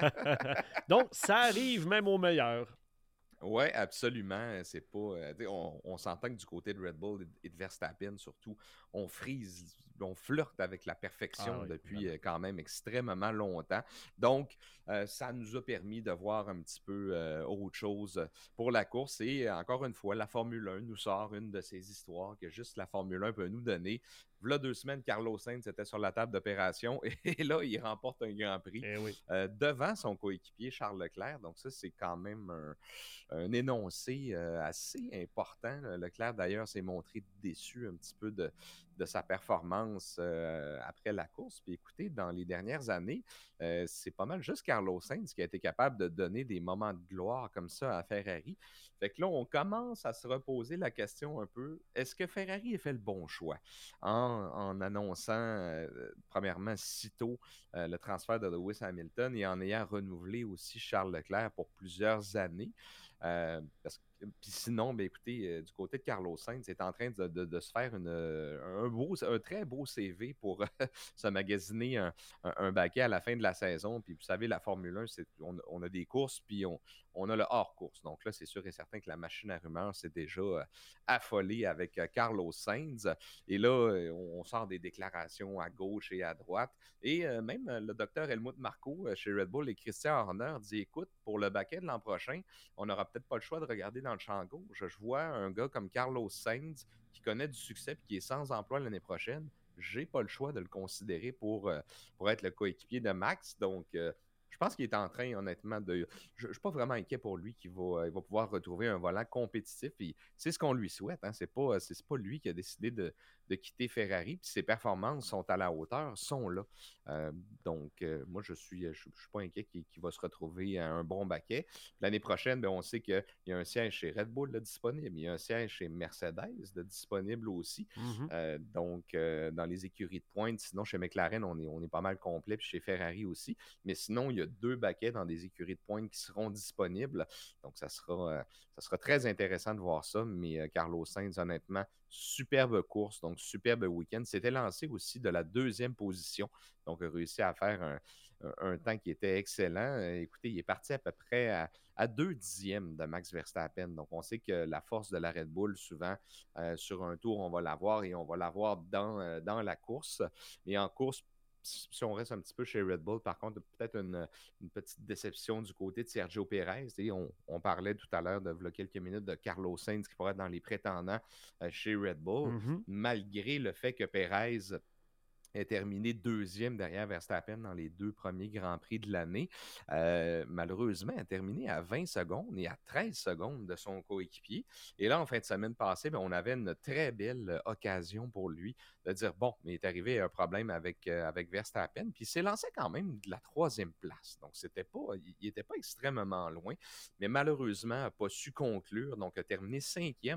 Speaker 1: Donc, ça arrive même au meilleur.
Speaker 17: Oui, absolument. C'est pas. Euh, on, on s'entend que du côté de Red Bull et de Verstappen, surtout, on frise, on flirte avec la perfection
Speaker 1: ah oui,
Speaker 17: depuis euh, quand même extrêmement longtemps. Donc, euh, ça nous a permis de voir un petit peu euh, autre chose pour la course. Et encore une fois, la Formule un nous sort une de ces histoires que juste la Formule un peut nous donner. V'là deux semaines, Carlos Sainz était sur la table d'opération et là, il remporte un Grand Prix
Speaker 1: eh oui.
Speaker 17: euh, devant son coéquipier Charles Leclerc. Donc ça, c'est quand même un, un énoncé euh, assez important. Leclerc, d'ailleurs, s'est montré déçu un petit peu de, de sa performance euh, après la course. Puis écoutez, dans les dernières années, euh, c'est pas mal juste Carlos Sainz qui a été capable de donner des moments de gloire comme ça à Ferrari. Fait que là, on commence à se reposer la question un peu, est-ce que Ferrari a fait le bon choix en, en annonçant, euh, premièrement, si tôt euh, le transfert de Lewis Hamilton et en ayant renouvelé aussi Charles Leclerc pour plusieurs années? Euh, parce que puis sinon, ben écoutez, euh, du côté de Carlos Sainz, il est en train de, de, de se faire une, un, beau, un très beau C V pour euh, se magasiner un, un, un baquet à la fin de la saison. Puis vous savez, la Formule un, c'est, on, on a des courses, puis on, on a le hors-course. Donc là, c'est sûr et certain que la machine à rumeurs s'est déjà euh, affolée avec euh, Carlos Sainz. Et là, euh, on sort des déclarations à gauche et à droite. Et euh, même euh, le docteur Helmut Marko euh, chez Red Bull et Christian Horner dit, écoute, pour le baquet de l'an prochain, on n'aura peut-être pas le choix de regarder dans le champ gauche. Je vois un gars comme Carlos Sainz qui connaît du succès et qui est sans emploi l'année prochaine. J'ai pas le choix de le considérer pour, euh, pour être le coéquipier de Max. Donc, euh, je pense qu'il est en train, honnêtement, de. Je ne suis pas vraiment inquiet pour lui qu'il va, il va pouvoir retrouver un volant compétitif. Et c'est ce qu'on lui souhaite. Hein. C'est pas, c'est, c'est pas lui qui a décidé de, de quitter Ferrari. Puis ses performances sont à la hauteur, sont là. Euh, donc, euh, moi, je suis, je, je suis pas inquiet qu'il, qu'il va se retrouver à un bon baquet. L'année prochaine, bien, on sait qu'il y a un siège chez Red Bull de disponible. Il y a un siège chez Mercedes de disponible aussi.
Speaker 1: Mm-hmm.
Speaker 17: Euh, donc, euh, dans les écuries de pointe, sinon, chez McLaren, on est, on est pas mal complet. Puis chez Ferrari aussi. Mais sinon, il y a deux baquets dans des écuries de pointe qui seront disponibles. Donc, ça sera, euh, ça sera très intéressant de voir ça. Mais euh, Carlos Sainz, honnêtement, superbe course, donc superbe week-end. S'était lancé aussi de la deuxième position. Donc, a réussi à faire un, un, un temps qui était excellent. Euh, écoutez, il est parti à peu près à, à deux dixièmes de Max Verstappen. Donc, on sait que la force de la Red Bull, souvent, euh, sur un tour, on va l'avoir et on va l'avoir dans, euh, dans la course. Et en course, si on reste un petit peu chez Red Bull, par contre, peut-être une, une petite déception du côté de Sergio Pérez. Et on, on parlait tout à l'heure, de il y a quelques minutes, de Carlos Sainz qui pourrait être dans les prétendants euh, chez Red Bull,
Speaker 1: Mm-hmm.
Speaker 17: malgré le fait que Pérez est terminé deuxième derrière Verstappen dans les deux premiers Grands Prix de l'année. Euh, malheureusement, il a terminé à vingt secondes et à treize secondes de son coéquipier. Et là, en fin de semaine passée, bien, on avait une très belle occasion pour lui de dire, bon, mais il est arrivé un problème avec, euh, avec Verstappen, puis il s'est lancé quand même de la troisième place. Donc, c'était pas, il n'était pas extrêmement loin, mais malheureusement, n'a pas su conclure, donc a terminé cinquième, donc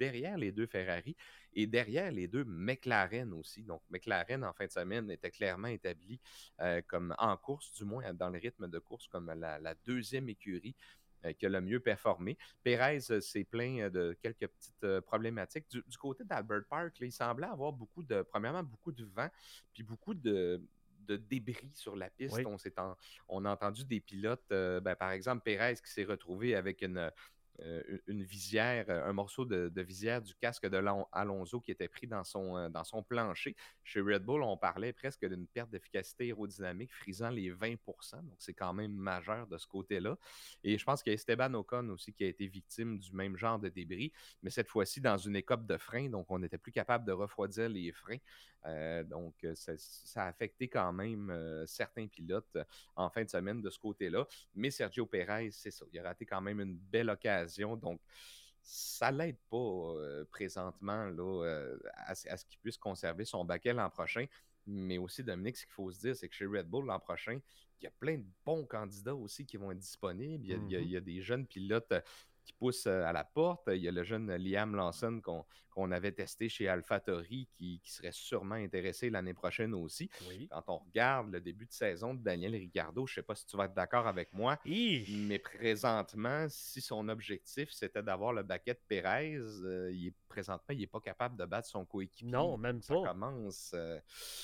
Speaker 17: derrière les deux Ferrari et derrière les deux McLaren aussi. Donc, McLaren, en fin de semaine, était clairement établi euh, comme en course, du moins dans le rythme de course, comme la, la deuxième écurie euh, qui a le mieux performé. Perez euh, s'est plaint euh, de quelques petites euh, problématiques. Du, du côté d'Albert Park, là, il semblait avoir beaucoup de, premièrement, beaucoup de vent, puis beaucoup de de débris sur la piste.
Speaker 1: Oui.
Speaker 17: On, s'est en- on a entendu des pilotes, euh, ben, par exemple, Perez qui s'est retrouvé avec une, euh, une- une visière, euh, un morceau de, de visière du casque de Lon- Alonso qui était pris dans son, euh, dans son plancher. Chez Red Bull, on parlait presque d'une perte d'efficacité aérodynamique frisant les vingt pour cent. Donc, c'est quand même majeur de ce côté-là. Et je pense qu'il y a Esteban Ocon aussi qui a été victime du même genre de débris, mais cette fois-ci dans une écope de frein. Donc, on n'était plus capable de refroidir les freins. Euh, donc, euh, ça, ça a affecté quand même euh, certains pilotes euh, en fin de semaine de ce côté-là. Mais Sergio Perez, c'est ça. Il a raté quand même une belle occasion. Donc, ça ne l'aide pas euh, présentement là, euh, à, à ce qu'il puisse conserver son baquet l'an prochain. Mais aussi, Dominique, ce qu'il faut se dire, c'est que chez Red Bull l'an prochain, il y a plein de bons candidats aussi qui vont être disponibles. Il y a, il y a- il y a des jeunes pilotes euh, qui poussent euh, à la porte. Il y a le jeune Liam Lawson qu'on qu'on avait testé chez AlphaTauri qui, qui serait sûrement intéressé l'année prochaine aussi.
Speaker 1: Oui.
Speaker 17: Quand on regarde le début de saison de Daniel Ricciardo, je ne sais pas si tu vas être d'accord avec moi, mais présentement, si son objectif c'était d'avoir le baquet de Perez, euh, il est, présentement, il n'est pas capable de battre son coéquipier.
Speaker 1: Non, même
Speaker 17: Ça
Speaker 1: pas.
Speaker 17: commence... euh,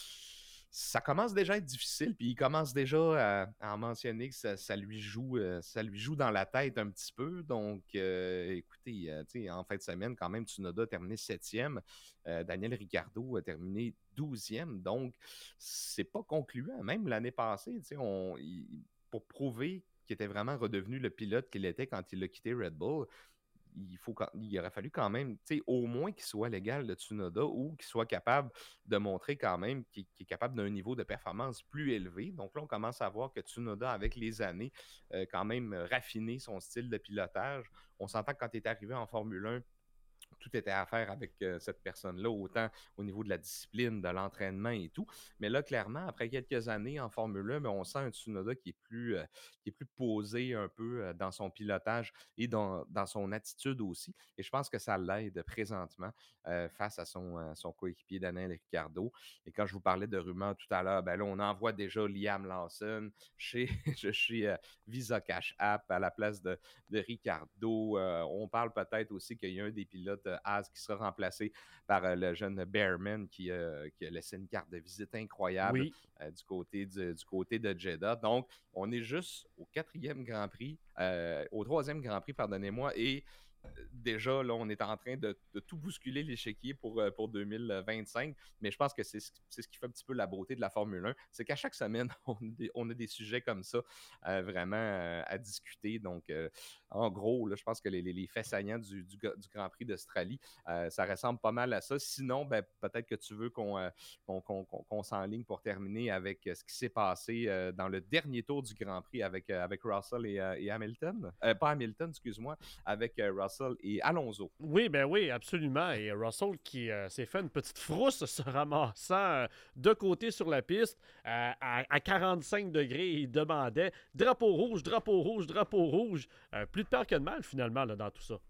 Speaker 17: ça commence déjà à être difficile, puis il commence déjà à, à en mentionner que ça, ça lui joue, euh, ça lui joue dans la tête un petit peu. Donc, euh, écoutez, euh, tu sais, en fin de semaine, quand même, Tsunoda a terminé septième, euh, Daniel Ricciardo a terminé douzième, donc c'est pas concluant. Même l'année passée, tu sais, on, il- pour prouver qu'il était vraiment redevenu le pilote qu'il était quand il a quitté Red Bull, il, faut, quand- il aurait fallu quand même, tu sais, au moins qu'il soit l'égal de Tsunoda ou qu'il soit capable de montrer quand même qu'il, qu'il est capable d'un niveau de performance plus élevé. Donc là, on commence à voir que Tsunoda, avec les années, euh, quand même raffiné son style de pilotage. On s'entend que quand il est arrivé en Formule un, tout était à faire avec euh, cette personne-là, autant au niveau de la discipline, de l'entraînement et tout. Mais là, clairement, après quelques années en Formule un, mais on sent un Tsunoda qui est plus, euh, qui est plus posé un peu euh, dans son pilotage et dans, dans son attitude aussi. Et je pense que ça l'aide présentement euh, face à son, euh, son coéquipier Daniel Ricciardo. Et quand je vous parlais de rumeurs tout à l'heure, ben là, on envoie déjà Liam Lawson chez, chez euh, Visa Cash App à la place de, de Ricciardo. Euh, on parle peut-être aussi qu'il y a un des pilotes euh, Haas qui sera remplacé par euh, le jeune Bearman qui, euh, qui a laissé une carte de visite incroyable
Speaker 1: Oui.
Speaker 17: euh, du, côté du, du côté de Jeddah. Donc, on est juste au quatrième Grand Prix, euh, au troisième Grand Prix, pardonnez-moi, et euh, déjà, là, on est en train de, de tout bousculer l'échiquier pour, euh, pour deux mille vingt-cinq, mais je pense que c'est ce, c'est ce qui fait un petit peu la beauté de la Formule un, c'est qu'à chaque semaine, on a des, on a des sujets comme ça euh, vraiment euh, à discuter. Donc, euh, en gros, là, je pense que les, les, les faits saillants du, du, du Grand Prix d'Australie, euh, ça ressemble pas mal à ça. Sinon, ben, peut-être que tu veux qu'on euh, qu'on, qu'on, qu'on, qu'on s'enligne pour terminer avec euh, ce qui s'est passé euh, dans le dernier tour du Grand Prix avec, euh, avec Russell et, euh, et Hamilton. Euh, pas Hamilton, excuse-moi, avec euh, Russell et Alonso.
Speaker 1: Oui, ben oui, absolument. Et Russell qui euh, s'est fait une petite frousse se ramassant euh, de côté sur la piste euh, à, à quarante-cinq degrés. Il demandait drapeau rouge, drapeau rouge, drapeau rouge. Euh, plus de peur que de mal, finalement, là, dans tout ça.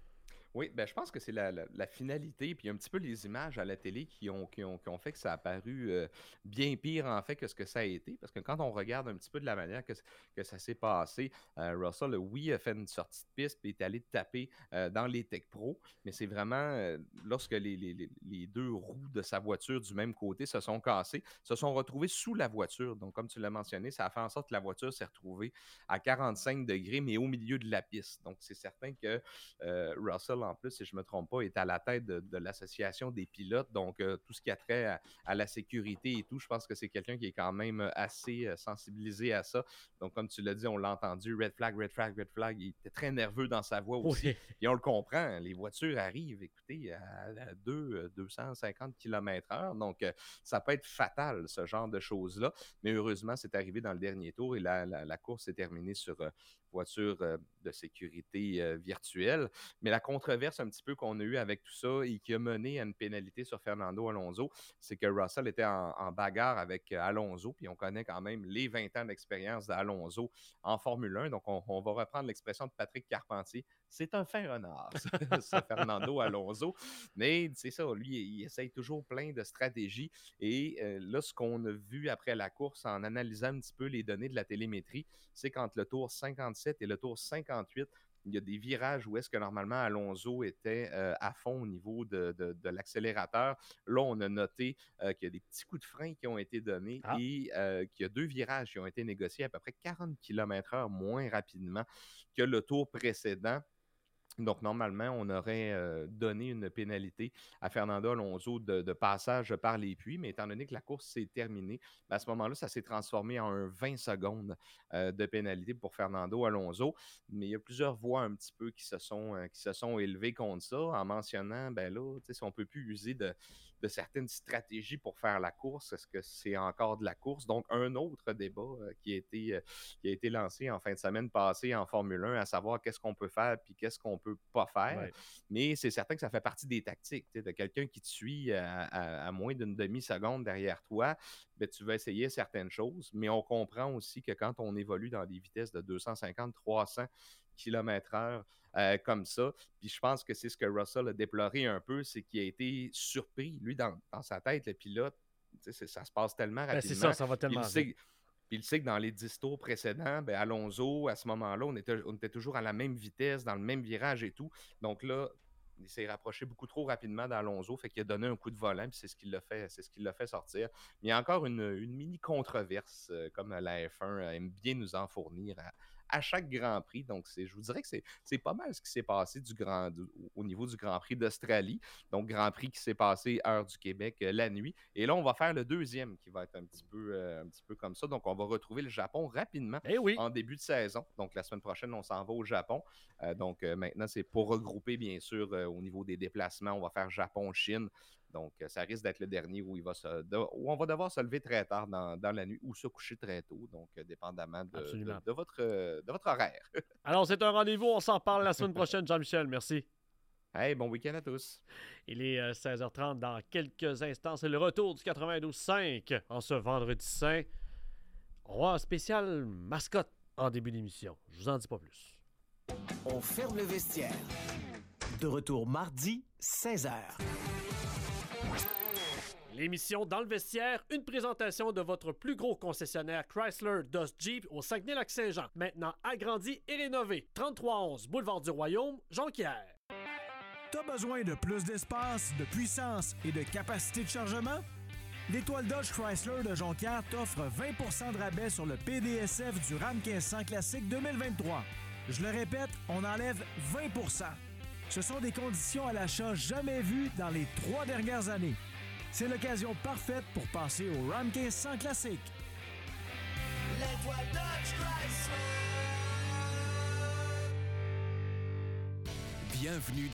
Speaker 17: Oui, ben, je pense que c'est la, la, la finalité, puis un petit peu les images à la télé qui ont, qui ont, qui ont fait que ça a paru euh, bien pire en fait que ce que ça a été. Parce que quand on regarde un petit peu de la manière que, que ça s'est passé, euh, Russell, oui, a fait une sortie de piste et est allé taper euh, dans les Tech Pro, mais c'est vraiment euh, lorsque les, les, les, les deux roues de sa voiture du même côté se sont cassées, se sont retrouvées sous la voiture. Donc, comme tu l'as mentionné, ça a fait en sorte que la voiture s'est retrouvée à quarante-cinq degrés, mais au milieu de la piste. Donc, c'est certain que euh, Russell, en plus, si je ne me trompe pas, est à la tête de, de l'association des pilotes. Donc, euh, tout ce qui a trait à, à la sécurité et tout, je pense que c'est quelqu'un qui est quand même assez euh, sensibilisé à ça. Donc, comme tu l'as dit, on l'a entendu, red flag, red flag, red flag. Il était très nerveux dans sa voix aussi.
Speaker 1: Oui.
Speaker 17: Et on le comprend, les voitures arrivent, écoutez, à, à deux, deux cent cinquante kilomètres heure. Donc, euh, ça peut être fatal, ce genre de choses-là. Mais heureusement, c'est arrivé dans le dernier tour et la, la, la course est terminée sur euh, voiture euh, de sécurité euh, virtuelle. Mais la contre controverse un petit peu qu'on a eue avec tout ça et qui a mené à une pénalité sur Fernando Alonso, c'est que Russell était en, en bagarre avec Alonso, puis on connaît quand même les vingt ans d'expérience d'Alonso en Formule un. Donc, on, on va reprendre l'expression de Patrick Carpentier. C'est un fin renard, ce Fernando Alonso. Mais c'est ça, lui, il essaye toujours plein de stratégies. Et euh, là, ce qu'on a vu après la course, en analysant un petit peu les données de la télémétrie, c'est qu'entre le tour cinquante-sept et le tour cinquante-huit, il y a des virages où est-ce que normalement Alonso était euh, à fond au niveau de, de, de l'accélérateur. Là, on a noté euh, qu'il y a des petits coups de frein qui ont été donnés ah. et euh, qu'il y a deux virages qui ont été négociés à peu près quarante kilomètres heure moins rapidement que le tour précédent. Donc, normalement, on aurait euh, donné une pénalité à Fernando Alonso de, de passage par les puits, mais étant donné que la course s'est terminée, ben à ce moment-là, ça s'est transformé en un vingt secondes euh, de pénalité pour Fernando Alonso. Mais il y a plusieurs voix un petit peu qui se sont, euh, qui se sont élevées contre ça, en mentionnant, ben là, si on ne peut plus user de, de certaines stratégies pour faire la course, est-ce que c'est encore de la course? Donc, un autre débat euh, qui, a été, euh, qui a été lancé en fin de semaine passée en Formule un, à savoir qu'est-ce qu'on peut faire puis qu'est-ce qu'on peut pas faire, ouais. Mais c'est certain que ça fait partie des tactiques. De quelqu'un qui te suit à, à, à moins d'une demi-seconde derrière toi, ben, tu vas essayer certaines choses, mais on comprend aussi que quand on évolue dans des vitesses de deux cent cinquante à trois cents kilomètres heure euh, comme ça, puis je pense que c'est ce que Russell a déploré un peu, c'est qu'il a été surpris, lui, dans, dans sa tête, le pilote, ça se passe tellement rapidement. Ben c'est ça,
Speaker 1: ça va tellement vite.
Speaker 17: Puis il sait que dans les dix tours précédents, ben Alonso, à ce moment-là, on était, on était toujours à la même vitesse, dans le même virage et tout. Donc là, il s'est rapproché beaucoup trop rapidement d'Alonso, fait qu'il a donné un coup de volant, puis c'est ce qui l'a fait, c'est ce qui l'a fait sortir. Mais il y a encore une, une mini controverse, euh, comme la F un aime bien nous en fournir à, à chaque Grand Prix. Donc, c'est, je vous dirais que c'est, c'est pas mal ce qui s'est passé du grand, du, au niveau du Grand Prix d'Australie. Donc, Grand Prix qui s'est passé heure du Québec euh, la nuit. Et là, on va faire le deuxième qui va être un petit peu, euh, un petit peu comme ça. Donc, on va retrouver le Japon rapidement
Speaker 1: eh oui.
Speaker 17: en début de saison. Donc, la semaine prochaine, on s'en va au Japon. Euh, donc, euh, maintenant, c'est pour regrouper, bien sûr, euh, au niveau des déplacements. On va faire Japon-Chine. Donc, ça risque d'être le dernier où, il va se, de, où on va devoir se lever très tard dans, dans la nuit ou se coucher très tôt, donc dépendamment de, de, de, votre, de votre horaire.
Speaker 1: Alors, c'est un rendez-vous. On s'en parle la semaine prochaine, Jean-Michel. Merci.
Speaker 17: Hey, bon week-end à tous.
Speaker 1: Il est euh, seize heures trente dans quelques instants. C'est le retour du quatre-vingt-douze cinq en ce vendredi saint. On va un spécial mascotte en début d'émission. Je vous en dis pas plus.
Speaker 3: On ferme le vestiaire. De retour mardi, seize heures.
Speaker 1: L'émission Dans le vestiaire, une présentation de votre plus gros concessionnaire Chrysler Dodge Jeep au Saguenay-Lac-Saint-Jean. Maintenant agrandi et rénové. trente-trois onze Boulevard du Royaume, Jonquière.
Speaker 2: T'as besoin de plus d'espace, de puissance et de capacité de chargement? L'étoile Dodge Chrysler de Jonquière t'offre vingt pour cent de rabais sur le P D S F du Ram quinze cents Classique deux mille vingt-trois. Je le répète, on enlève vingt pour cent. Ce sont des conditions à l'achat jamais vues dans les trois dernières années. C'est l'occasion parfaite pour passer au Ram quinze cents Classique.
Speaker 3: L'étoile Dodge Chrysler. Bienvenue